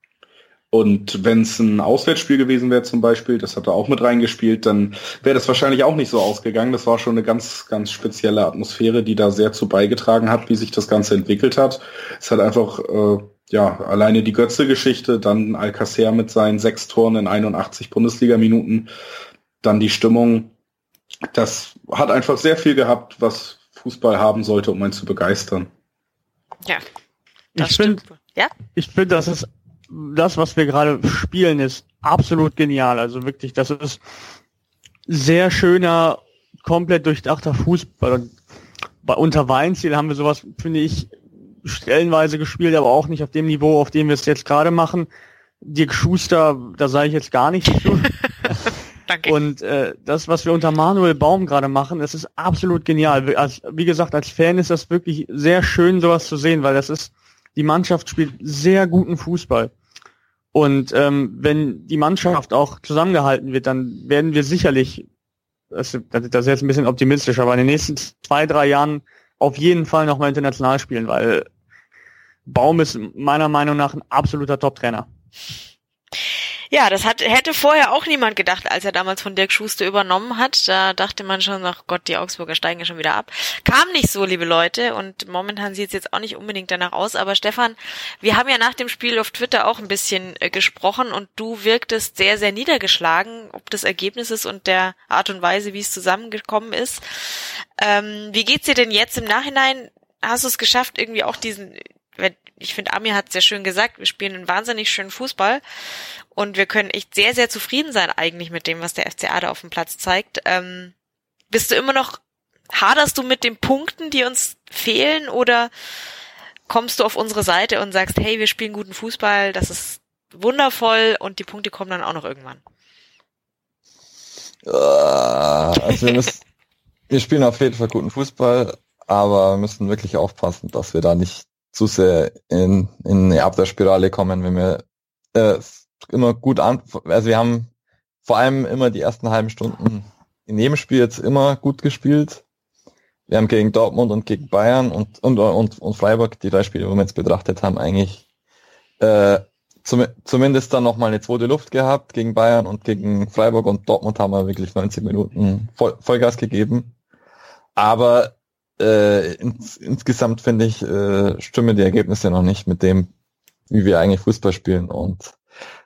Und wenn es ein Auswärtsspiel gewesen wäre zum Beispiel, das hat er auch mit reingespielt, dann wäre das wahrscheinlich auch nicht so ausgegangen. Das war schon eine ganz, ganz spezielle Atmosphäre, die da sehr zu beigetragen hat, wie sich das Ganze entwickelt hat. Es hat einfach, äh, ja, alleine die Götze-Geschichte, dann Alcacer mit seinen sechs Toren in einundachtzig Bundesliga-Minuten, dann die Stimmung. Das hat einfach sehr viel gehabt, was Fußball haben sollte, um einen zu begeistern. Ja, das ich stimmt. Find, ja? Ich finde, das ist das, was wir gerade spielen, ist absolut genial. Also wirklich, das ist sehr schöner, komplett durchdachter Fußball. Und bei unter Weinziel haben wir sowas, finde ich, stellenweise gespielt, aber auch nicht auf dem Niveau, auf dem wir es jetzt gerade machen. Dirk Schuster, da sage ich jetzt gar nichts zu. Danke. Und äh, das, was wir unter Manuel Baum gerade machen, das ist absolut genial. Als, wie gesagt, als Fan ist das wirklich sehr schön, sowas zu sehen, weil das ist, die Mannschaft spielt sehr guten Fußball. Und ähm, wenn die Mannschaft auch zusammengehalten wird, dann werden wir sicherlich, das, das ist jetzt ein bisschen optimistisch, aber in den nächsten zwei, drei Jahren auf jeden Fall nochmal international spielen, weil Baum ist meiner Meinung nach ein absoluter Top-Trainer. Ja, das hat, hätte vorher auch niemand gedacht, als er damals von Dirk Schuster übernommen hat. Da dachte man schon, ach Gott, die Augsburger steigen ja schon wieder ab. Kam nicht so, liebe Leute, und momentan sieht es jetzt auch nicht unbedingt danach aus. Aber Stefan, wir haben ja nach dem Spiel auf Twitter auch ein bisschen äh, gesprochen, und du wirktest sehr, sehr niedergeschlagen, ob des Ergebnisses und der Art und Weise, wie es zusammengekommen ist. Ähm, wie geht's dir denn jetzt im Nachhinein? Hast du es geschafft, irgendwie auch diesen... Ich finde, Amir hat es sehr schön gesagt, wir spielen einen wahnsinnig schönen Fußball und wir können echt sehr, sehr zufrieden sein eigentlich mit dem, was der F C A da auf dem Platz zeigt. Ähm, bist du immer noch, haderst du mit den Punkten, die uns fehlen, oder kommst du auf unsere Seite und sagst, hey, wir spielen guten Fußball, das ist wundervoll und die Punkte kommen dann auch noch irgendwann? Also wir, müssen, wir spielen auf jeden Fall guten Fußball, aber wir müssen wirklich aufpassen, dass wir da nicht zu sehr in, in eine Abwärtsspirale kommen, wenn wir äh, immer gut an, also wir haben vor allem immer die ersten halben Stunden in jedem Spiel jetzt immer gut gespielt. Wir haben gegen Dortmund und gegen Bayern und und und, und Freiburg, die drei Spiele, wo wir jetzt betrachtet haben, eigentlich äh, zum, zumindest dann nochmal eine zweite Luft gehabt gegen Bayern, und gegen Freiburg und Dortmund haben wir wirklich neunzig Minuten Voll, Vollgas gegeben. Aber Äh, ins, insgesamt finde ich, äh, stimmen die Ergebnisse noch nicht mit dem, wie wir eigentlich Fußball spielen, und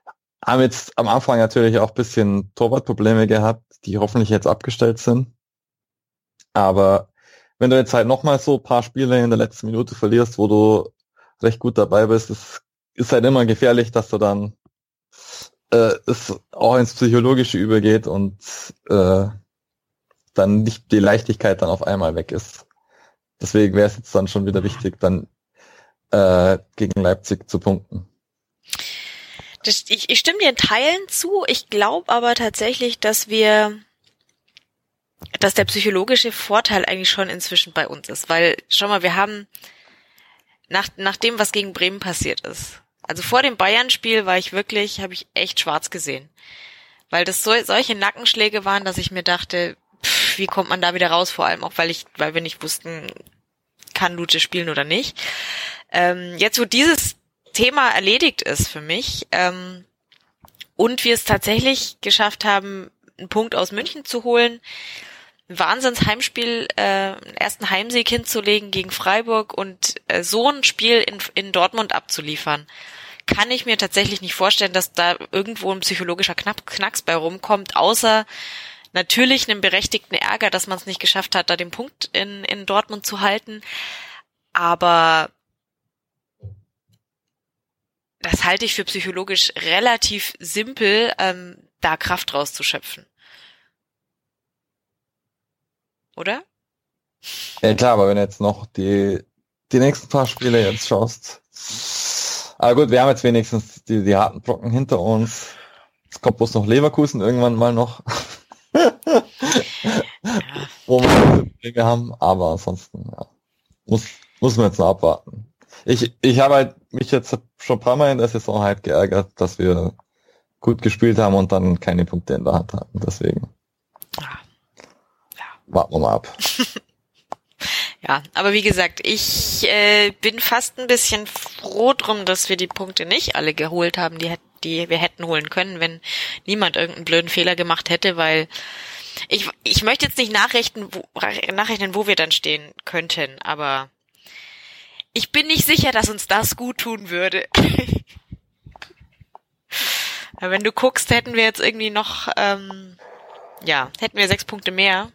Haben jetzt am Anfang natürlich auch ein bisschen Torwartprobleme gehabt, die hoffentlich jetzt abgestellt sind. Aber wenn du jetzt halt nochmal so ein paar Spiele in der letzten Minute verlierst, wo du recht gut dabei bist, ist, ist halt immer gefährlich, dass du dann äh, es auch ins Psychologische übergeht und äh, dann nicht die Leichtigkeit dann auf einmal weg ist. Deswegen wäre es jetzt dann schon wieder wichtig, dann äh, gegen Leipzig zu punkten. Das, ich, ich stimme dir in Teilen zu. Ich glaube aber tatsächlich, dass wir, dass der psychologische Vorteil eigentlich schon inzwischen bei uns ist. Weil, schau mal, wir haben nach, nach dem, was gegen Bremen passiert ist. Also vor dem Bayern-Spiel war ich wirklich, habe ich echt schwarz gesehen. Weil das so, solche Nackenschläge waren, dass ich mir dachte, pff, wie kommt man da wieder raus? Vor allem auch, weil ich, weil wir nicht wussten, kann Lute spielen oder nicht. Ähm, jetzt, wo dieses Thema erledigt ist für mich ähm, und wir es tatsächlich geschafft haben, einen Punkt aus München zu holen, ein Wahnsinns-Heimspiel, äh, einen ersten Heimsieg hinzulegen gegen Freiburg und äh, so ein Spiel in, in Dortmund abzuliefern, kann ich mir tatsächlich nicht vorstellen, dass da irgendwo ein psychologischer Knack, Knacks bei rumkommt, außer natürlich einem berechtigten Ärger, dass man es nicht geschafft hat, da den Punkt in, in Dortmund zu halten, aber das halte ich für psychologisch relativ simpel, ähm, da Kraft rauszuschöpfen. Oder? Ja klar, aber wenn du jetzt noch die, die nächsten paar Spiele jetzt schaust. Aber gut, wir haben jetzt wenigstens die, die harten Brocken hinter uns. Es kommt bloß noch Leverkusen irgendwann mal noch. Ja. Wo wir Probleme haben, aber ansonsten ja, muss, muss man jetzt noch abwarten. Ich, ich habe halt mich jetzt schon ein paar Mal in der Saison halt geärgert, dass wir gut gespielt haben und dann keine Punkte in der Hand hatten. Deswegen ja. Ja. Warten wir mal ab. Ja, aber wie gesagt, ich äh, bin fast ein bisschen froh drum, dass wir die Punkte nicht alle geholt haben, die, die wir hätten holen können, wenn niemand irgendeinen blöden Fehler gemacht hätte, weil ich, ich möchte jetzt nicht nachrechnen wo, nachrechnen, wo wir dann stehen könnten, aber ich bin nicht sicher, dass uns das gut tun würde. Wenn du guckst, hätten wir jetzt irgendwie noch, ähm, ja, hätten wir sechs Punkte mehr.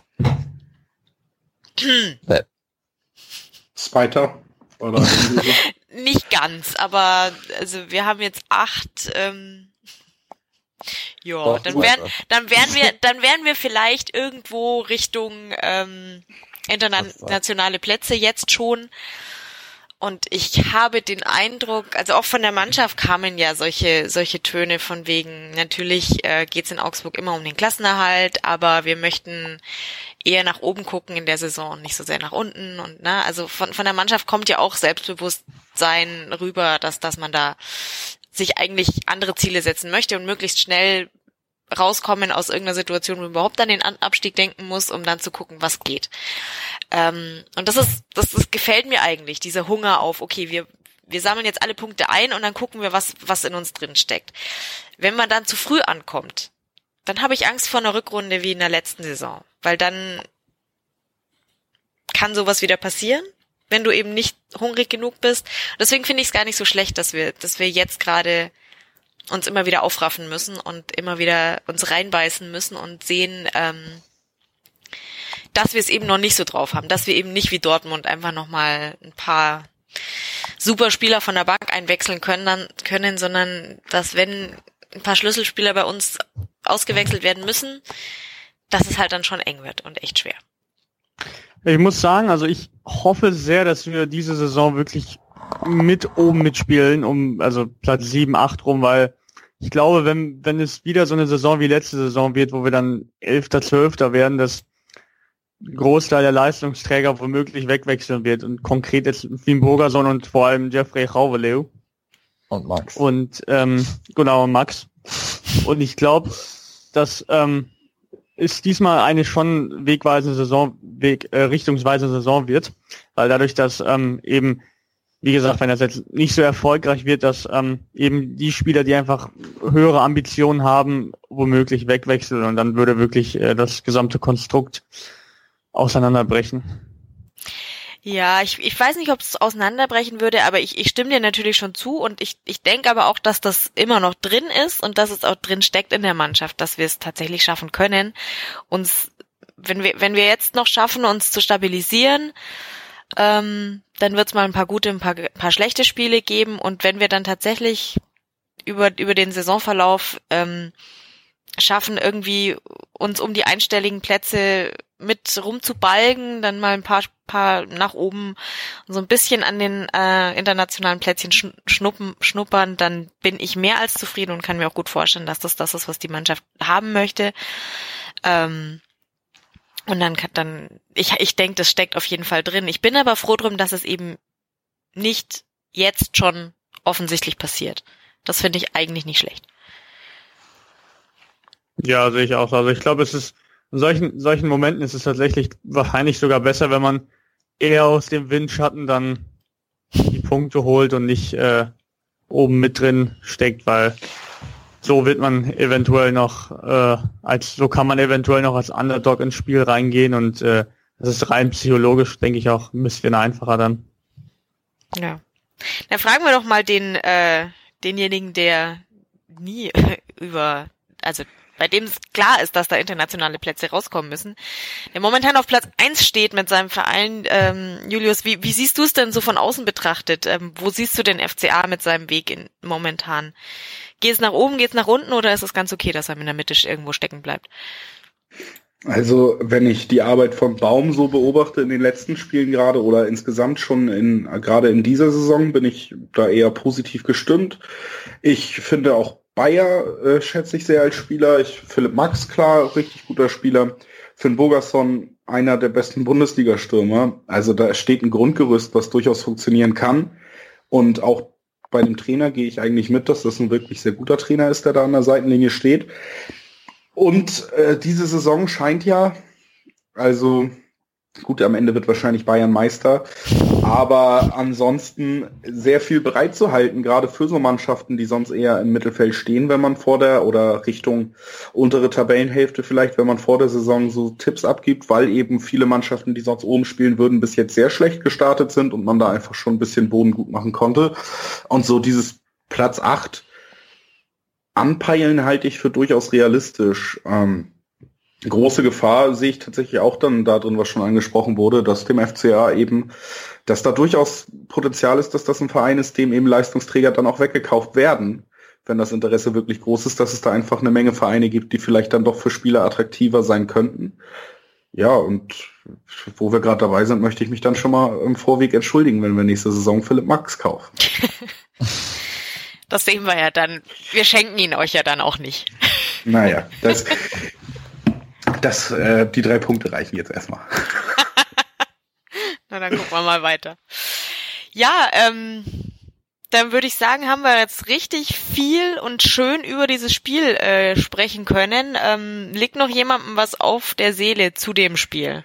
Zweiter? Oder Nicht ganz, aber also wir haben jetzt acht. Ähm, ja, dann wären, dann wären wir, dann wären wir vielleicht irgendwo Richtung ähm, internationale Plätze jetzt schon. Und ich habe den Eindruck, also auch von der Mannschaft kamen ja solche solche Töne von wegen, natürlich äh, geht's in Augsburg immer um den Klassenerhalt, aber wir möchten eher nach oben gucken in der Saison und nicht so sehr nach unten. Und ne, also von von der Mannschaft kommt ja auch Selbstbewusstsein rüber, dass dass man da sich eigentlich andere Ziele setzen möchte und möglichst schnell rauskommen aus irgendeiner Situation, wo man überhaupt an den Abstieg denken muss, um dann zu gucken, was geht. Ähm, und das ist, das, das gefällt mir eigentlich, dieser Hunger auf, okay, wir, wir sammeln jetzt alle Punkte ein und dann gucken wir, was, was in uns drin steckt. Wenn man dann zu früh ankommt, dann habe ich Angst vor einer Rückrunde wie in der letzten Saison, weil dann kann sowas wieder passieren, wenn du eben nicht hungrig genug bist. Deswegen finde ich es gar nicht so schlecht, dass wir, dass wir jetzt gerade uns immer wieder aufraffen müssen und immer wieder uns reinbeißen müssen und sehen, ähm, dass wir es eben noch nicht so drauf haben, dass wir eben nicht wie Dortmund einfach nochmal ein paar super Spieler von der Bank einwechseln können, dann können, sondern dass wenn ein paar Schlüsselspieler bei uns ausgewechselt werden müssen, dass es halt dann schon eng wird und echt schwer. Ich muss sagen, also ich hoffe sehr, dass wir diese Saison wirklich mit oben mitspielen, um also Platz sieben, acht rum, weil ich glaube, wenn wenn es wieder so eine Saison wie letzte Saison wird, wo wir dann Elfter, Zwölfter werden, dass ein Großteil der Leistungsträger womöglich wegwechseln wird und konkret jetzt Finn Bogerson und vor allem Jeffrey Rauveleu. Und Max. Und ähm, genau, Max. Und ich glaube, dass ähm, es diesmal eine schon wegweisende Saison, Weg, äh, richtungsweisende Saison wird, weil dadurch, dass ähm, eben, wie gesagt, wenn das jetzt nicht so erfolgreich wird, dass ähm, eben die Spieler, die einfach höhere Ambitionen haben, womöglich wegwechseln und dann würde wirklich äh, das gesamte Konstrukt auseinanderbrechen. Ja, ich, ich weiß nicht, ob es auseinanderbrechen würde, aber ich, ich stimme dir natürlich schon zu und ich, ich denke aber auch, dass das immer noch drin ist und dass es auch drin steckt in der Mannschaft, dass wir es tatsächlich schaffen können, uns, wenn wir, wenn wir jetzt noch schaffen, uns zu stabilisieren, ähm, dann wird es mal ein paar gute, ein paar, ein paar schlechte Spiele geben und wenn wir dann tatsächlich über, über den Saisonverlauf ähm, schaffen, irgendwie uns um die einstelligen Plätze mit rumzubalgen, dann mal ein paar paar nach oben so ein bisschen an den äh, internationalen Plätzchen schnuppen, schnuppern, dann bin ich mehr als zufrieden und kann mir auch gut vorstellen, dass das das ist, was die Mannschaft haben möchte. Ähm, und dann kann dann ich ich denke, das steckt auf jeden Fall drin. Ich bin aber froh drum, dass es eben nicht jetzt schon offensichtlich passiert. Das finde ich eigentlich nicht schlecht. Ja, sehe ich auch. Also ich glaube, es ist in solchen, solchen Momenten ist es tatsächlich wahrscheinlich sogar besser, wenn man eher aus dem Windschatten dann die Punkte holt und nicht äh, oben mit drin steckt, weil so wird man eventuell noch, äh, als so kann man eventuell noch als Underdog ins Spiel reingehen und äh, das ist rein psychologisch, denke ich, auch ein bisschen einfacher dann. Ja. Dann fragen wir doch mal den äh, denjenigen, der nie über, also bei dem es klar ist, dass da internationale Plätze rauskommen müssen, der momentan auf Platz eins steht mit seinem Verein. Ähm, Julius, wie, wie siehst du es denn so von außen betrachtet? Ähm, wo siehst du den F C A mit seinem Weg in, momentan? Geht es nach oben, geht es nach unten oder ist es ganz okay, dass er in der Mitte irgendwo stecken bleibt? Also wenn ich die Arbeit von Baum so beobachte in den letzten Spielen gerade oder insgesamt schon in gerade in dieser Saison, bin ich da eher positiv gestimmt. Ich finde auch Bayer äh, schätze ich sehr als Spieler. Ich Philipp Max, klar, richtig guter Spieler. Finn Bogason, einer der besten Bundesliga-Stürmer. Also da steht ein Grundgerüst, was durchaus funktionieren kann. Und auch bei dem Trainer gehe ich eigentlich mit, dass das ein wirklich sehr guter Trainer ist, der da an der Seitenlinie steht. Und äh, diese Saison scheint ja, also gut, am Ende wird wahrscheinlich Bayern Meister, aber ansonsten sehr viel bereit zu halten, gerade für so Mannschaften, die sonst eher im Mittelfeld stehen, wenn man vor der oder Richtung untere Tabellenhälfte vielleicht, wenn man vor der Saison so Tipps abgibt, weil eben viele Mannschaften, die sonst oben spielen würden, bis jetzt sehr schlecht gestartet sind und man da einfach schon ein bisschen Boden gut machen konnte. Und so dieses Platz acht anpeilen halte ich für durchaus realistisch. Ähm, Große Gefahr sehe ich tatsächlich auch dann da drin, was schon angesprochen wurde, dass dem F C A eben, dass da durchaus Potenzial ist, dass das ein Verein ist, dem eben Leistungsträger dann auch weggekauft werden, wenn das Interesse wirklich groß ist, dass es da einfach eine Menge Vereine gibt, die vielleicht dann doch für Spieler attraktiver sein könnten. Ja, und wo wir gerade dabei sind, möchte ich mich dann schon mal im Vorweg entschuldigen, wenn wir nächste Saison Philipp Max kaufen. Das sehen wir ja dann. Wir schenken ihn euch ja dann auch nicht. Naja, das... Das, äh, die drei Punkte reichen jetzt erstmal. Na, dann gucken wir mal weiter. Ja, ähm, dann würde ich sagen, haben wir jetzt richtig viel und schön über dieses Spiel äh, sprechen können. Ähm, liegt noch jemandem was auf der Seele zu dem Spiel?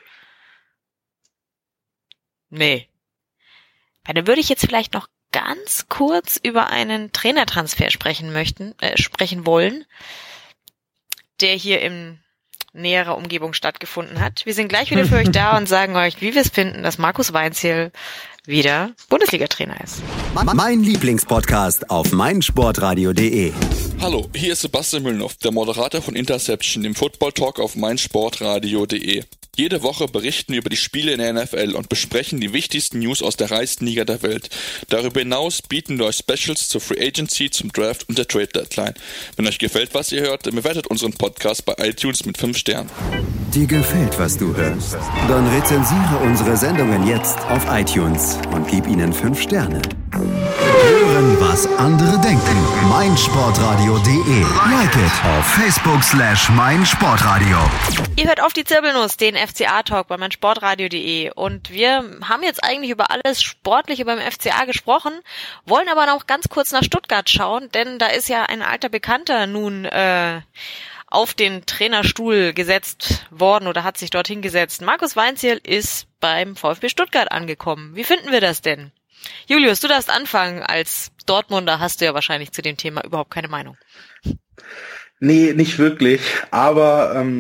Nee. Dann würde ich jetzt vielleicht noch ganz kurz über einen Trainertransfer sprechen möchten, äh, sprechen wollen, der hier im näherer Umgebung stattgefunden hat. Wir sind gleich wieder für euch da und sagen euch, wie wir es finden, dass Markus Weinzierl wieder Bundesliga-Trainer ist. Mein Lieblingspodcast auf meinsportradio punkt de. Hallo, hier ist Sebastian Mühlenhoff, der Moderator von Interception, dem Football Talk auf meinsportradio punkt de. Jede Woche berichten wir über die Spiele in der N F L und besprechen die wichtigsten News aus der reichsten Liga der Welt. Darüber hinaus bieten wir euch Specials zur Free Agency, zum Draft und der Trade Deadline. Wenn euch gefällt, was ihr hört, dann bewertet unseren Podcast bei iTunes mit fünf Sternen. Dir gefällt, was du hörst? Dann rezensiere unsere Sendungen jetzt auf iTunes und gib ihnen fünf Sterne. Hören, was andere denken. meinsportradio punkt de. Like it auf Facebook slash meinsportradio. Ihr hört auf die Zirbelnuss, den F C A-Talk bei meinsportradio punkt de. Und wir haben jetzt eigentlich über alles Sportliche beim F C A gesprochen, wollen aber noch ganz kurz nach Stuttgart schauen, denn da ist ja ein alter Bekannter nun äh, auf den Trainerstuhl gesetzt worden oder hat sich dorthin gesetzt. Markus Weinzierl ist beim VfB Stuttgart angekommen. Wie finden wir das denn? Julius, du darfst anfangen. Als Dortmunder hast du ja wahrscheinlich zu dem Thema überhaupt keine Meinung. Nee, nicht wirklich. Aber ähm,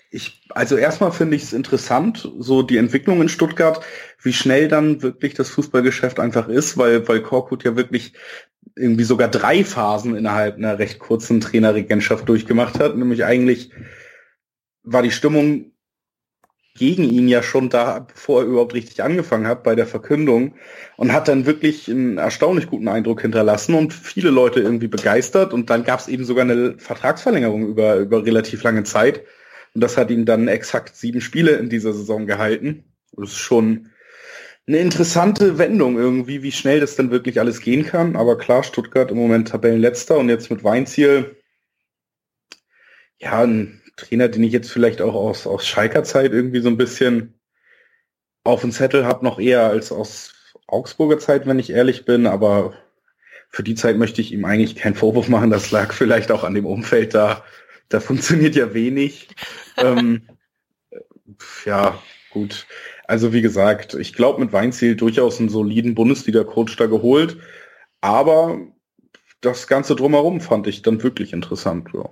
Ich, also erstmal finde ich es interessant, so die Entwicklung in Stuttgart, wie schnell dann wirklich das Fußballgeschäft einfach ist, weil, weil Korkut ja wirklich irgendwie sogar drei Phasen innerhalb einer recht kurzen Trainerregentschaft durchgemacht hat. Nämlich eigentlich war die Stimmung gegen ihn ja schon da, bevor er überhaupt richtig angefangen hat, bei der Verkündung, und hat dann wirklich einen erstaunlich guten Eindruck hinterlassen und viele Leute irgendwie begeistert, und dann gab es eben sogar eine Vertragsverlängerung über, über relativ lange Zeit, und das hat ihn dann exakt sieben Spiele in dieser Saison gehalten. Das ist schon eine interessante Wendung irgendwie, wie schnell das dann wirklich alles gehen kann, aber klar, Stuttgart im Moment Tabellenletzter und jetzt mit Weinzierl, ja, ein Trainer, den ich jetzt vielleicht auch aus, aus Schalker Zeit irgendwie so ein bisschen auf dem Zettel habe, noch eher als aus Augsburger Zeit, wenn ich ehrlich bin, aber für die Zeit möchte ich ihm eigentlich keinen Vorwurf machen, das lag vielleicht auch an dem Umfeld, da, da funktioniert ja wenig. ähm, ja, gut. Also wie gesagt, ich glaube mit Weinzierl durchaus einen soliden Bundesliga-Coach da geholt, aber das Ganze drumherum fand ich dann wirklich interessant, ja.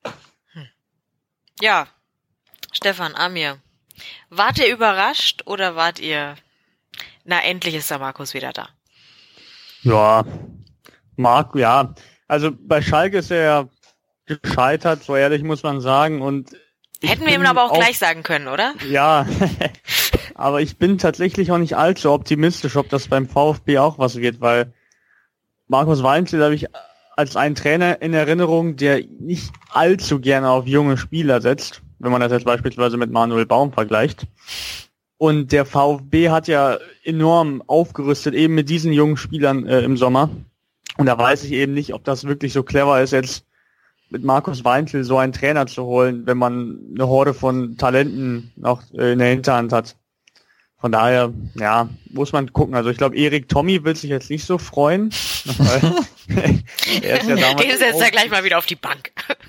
Ja, Stefan, Amir, wart ihr überrascht oder wart ihr, na endlich ist der Markus wieder da? Ja, Marc, ja, also bei Schalke ist er ja gescheitert, so ehrlich muss man sagen, und hätten wir ihm aber auch, auch gleich sagen können, oder? Ja, aber ich bin tatsächlich auch nicht allzu optimistisch, ob das beim VfB auch was wird, weil Markus Weinzierl habe ich als einen Trainer in Erinnerung, der nicht allzu gerne auf junge Spieler setzt, wenn man das jetzt beispielsweise mit Manuel Baum vergleicht. Und der VfB hat ja enorm aufgerüstet, eben mit diesen jungen Spielern äh, im Sommer. Und da weiß ich eben nicht, ob das wirklich so clever ist, jetzt mit Markus Weinzierl so einen Trainer zu holen, wenn man eine Horde von Talenten noch äh, in der Hinterhand hat. Von daher, ja, muss man gucken. Also ich glaube, Erik Tommy will sich jetzt nicht so freuen. Er ist ja damals den setzt er gleich mal wieder auf die Bank.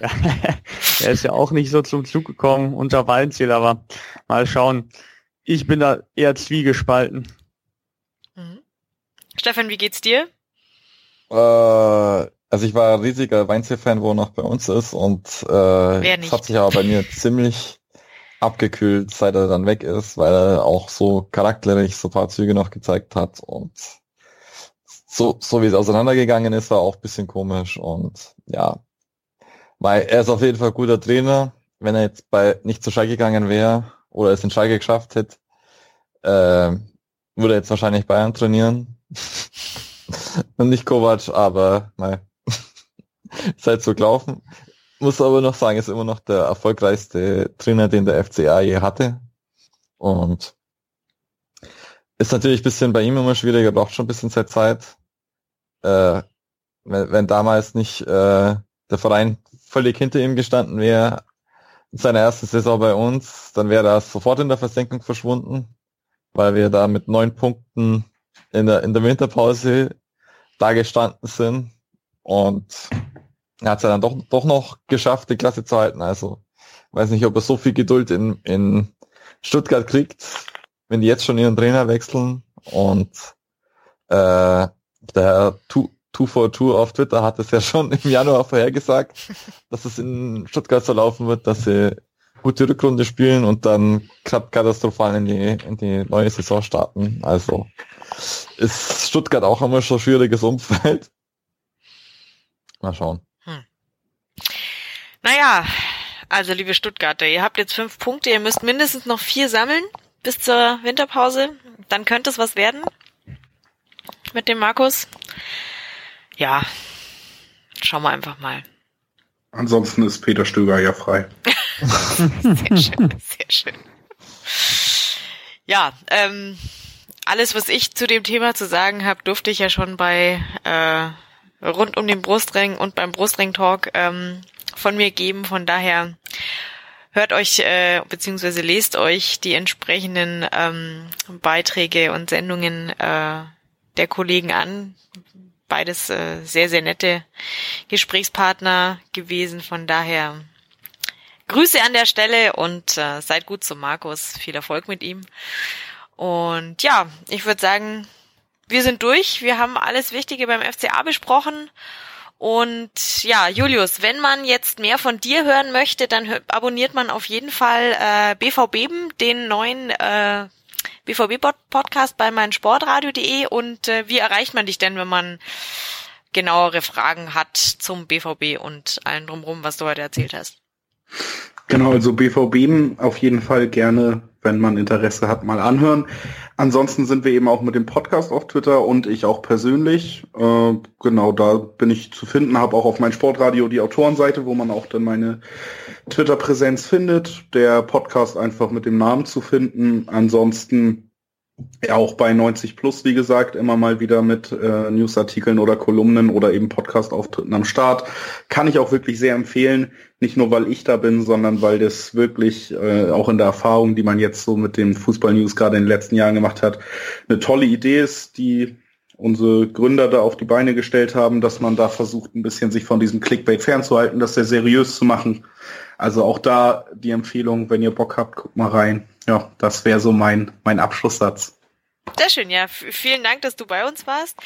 Er ist ja auch nicht so zum Zug gekommen unter Weinzierl, aber mal schauen. Ich bin da eher zwiegespalten. Mhm. Stefan, wie geht's dir? Äh, also ich war riesiger Weinzierl-Fan, wo er noch bei uns ist, und äh, es hat sich aber bei mir ziemlich abgekühlt, seit er dann weg ist, weil er auch so charakterlich so ein paar Züge noch gezeigt hat, und so, so wie es auseinandergegangen ist, war auch ein bisschen komisch, und ja, weil er ist auf jeden Fall ein guter Trainer. Wenn er jetzt bei nicht zu Schalke gegangen wäre oder es in Schalke geschafft hätte, äh, würde er jetzt wahrscheinlich Bayern trainieren und nicht Kovac, aber nein, ist halt so gelaufen. Muss aber noch sagen, ist immer noch der erfolgreichste Trainer, den der F C A je hatte. Und ist natürlich ein bisschen bei ihm immer schwieriger, braucht schon ein bisschen Zeit. Äh, wenn, wenn damals nicht äh, der Verein völlig hinter ihm gestanden wäre, in seiner ersten Saison bei uns, dann wäre er sofort in der Versenkung verschwunden, weil wir da mit neun Punkten in der, in der Winterpause da gestanden sind. Und er hat es ja dann doch, doch noch geschafft, die Klasse zu halten. Also, weiß nicht, ob er so viel Geduld in, in Stuttgart kriegt, wenn die jetzt schon ihren Trainer wechseln. Und äh, der two four two auf Twitter hat es ja schon im Januar vorhergesagt, dass es in Stuttgart so laufen wird, dass sie gute Rückrunde spielen und dann katastrophal in die, in die neue Saison starten. Also ist Stuttgart auch immer schon ein schwieriges Umfeld. Mal schauen. Hm. Naja, also liebe Stuttgarter, ihr habt jetzt fünf Punkte, ihr müsst mindestens noch vier sammeln bis zur Winterpause. Dann könnte es was werden mit dem Markus. Ja, schauen wir einfach mal. Ansonsten ist Peter Stöger ja frei. Sehr schön, sehr schön. Ja, ähm, alles, was ich zu dem Thema zu sagen habe, durfte ich ja schon bei äh, rund um den Brustring und beim Brustring-Talk ähm, von mir geben. Von daher hört euch äh, beziehungsweise lest euch die entsprechenden ähm, Beiträge und Sendungen äh, der Kollegen an. Beides äh, sehr, sehr nette Gesprächspartner gewesen. Von daher Grüße an der Stelle und äh, seid gut zu Markus. Viel Erfolg mit ihm. Und ja, ich würde sagen, wir sind durch. Wir haben alles Wichtige beim F C A besprochen. Und ja, Julius, wenn man jetzt mehr von dir hören möchte, dann hör, abonniert man auf jeden Fall äh, B V Beben, den neuen äh, B V B-Podcast bei meinsportradio punkt de. Und äh, wie erreicht man dich denn, wenn man genauere Fragen hat zum B V B und allem drumherum, was du heute erzählt hast? Genau, also B V B auf jeden Fall gerne, wenn man Interesse hat, mal anhören. Ansonsten sind wir eben auch mit dem Podcast auf Twitter und ich auch persönlich. Äh, genau, da bin ich zu finden, habe auch auf mein Sportradio die Autorenseite, wo man auch dann meine Twitter-Präsenz findet. Der Podcast einfach mit dem Namen zu finden. Ansonsten ja auch bei neunzig plus, wie gesagt, immer mal wieder mit äh, Newsartikeln oder Kolumnen oder eben Podcast-Auftritten am Start. Kann ich auch wirklich sehr empfehlen. Nicht nur, weil ich da bin, sondern weil das wirklich äh, auch in der Erfahrung, die man jetzt so mit dem Fußball-News gerade in den letzten Jahren gemacht hat, eine tolle Idee ist, die unsere Gründer da auf die Beine gestellt haben, dass man da versucht, ein bisschen sich von diesem Clickbait fernzuhalten, das sehr seriös zu machen. Also auch da die Empfehlung, wenn ihr Bock habt, guckt mal rein. Ja, das wäre so mein mein Abschlusssatz. Sehr schön, ja. F- vielen Dank, dass du bei uns warst.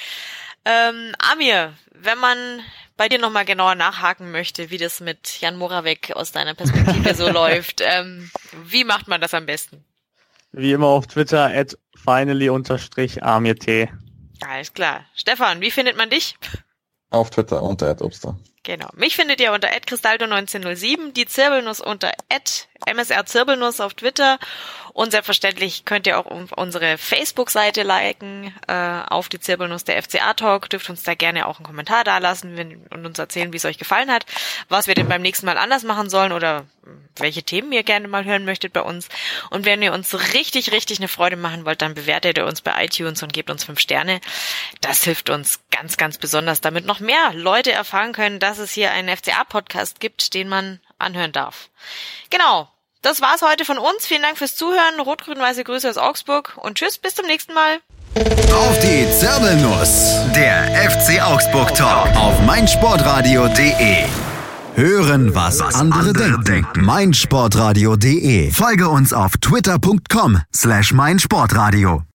Ähm, Amir, wenn man bei dir nochmal genauer nachhaken möchte, wie das mit Jan Moravec aus deiner Perspektive so läuft, ähm, wie macht man das am besten? Wie immer auf Twitter at finally-amirt. Alles klar. Stefan, wie findet man dich? Auf Twitter unter at obster. Genau. Mich findet ihr unter at cristaldo neunzehnhundertsieben, die Zirbelnuss unter at msrzirbelnuss auf Twitter und selbstverständlich könnt ihr auch unsere Facebook-Seite liken, äh, auf die Zirbelnuss der F C A-Talk. Dürft uns da gerne auch einen Kommentar dalassen und uns erzählen, wie es euch gefallen hat, was wir denn beim nächsten Mal anders machen sollen oder welche Themen ihr gerne mal hören möchtet bei uns. Und wenn ihr uns richtig, richtig eine Freude machen wollt, dann bewertet ihr uns bei iTunes und gebt uns fünf Sterne. Das hilft uns ganz, ganz besonders, damit noch mehr Leute erfahren können, dass es hier einen F C A-Podcast gibt, den man anhören darf. Genau, das war's heute von uns. Vielen Dank fürs Zuhören. Rot-grün-weiße Grüße aus Augsburg und tschüss, bis zum nächsten Mal. Auf die Zirbelnuss, der F C Augsburg Talk auf meinsportradio punkt de. Hören, was andere denken. meinsportradio punkt de. Folge uns auf twitter punkt com slash meinsportradio.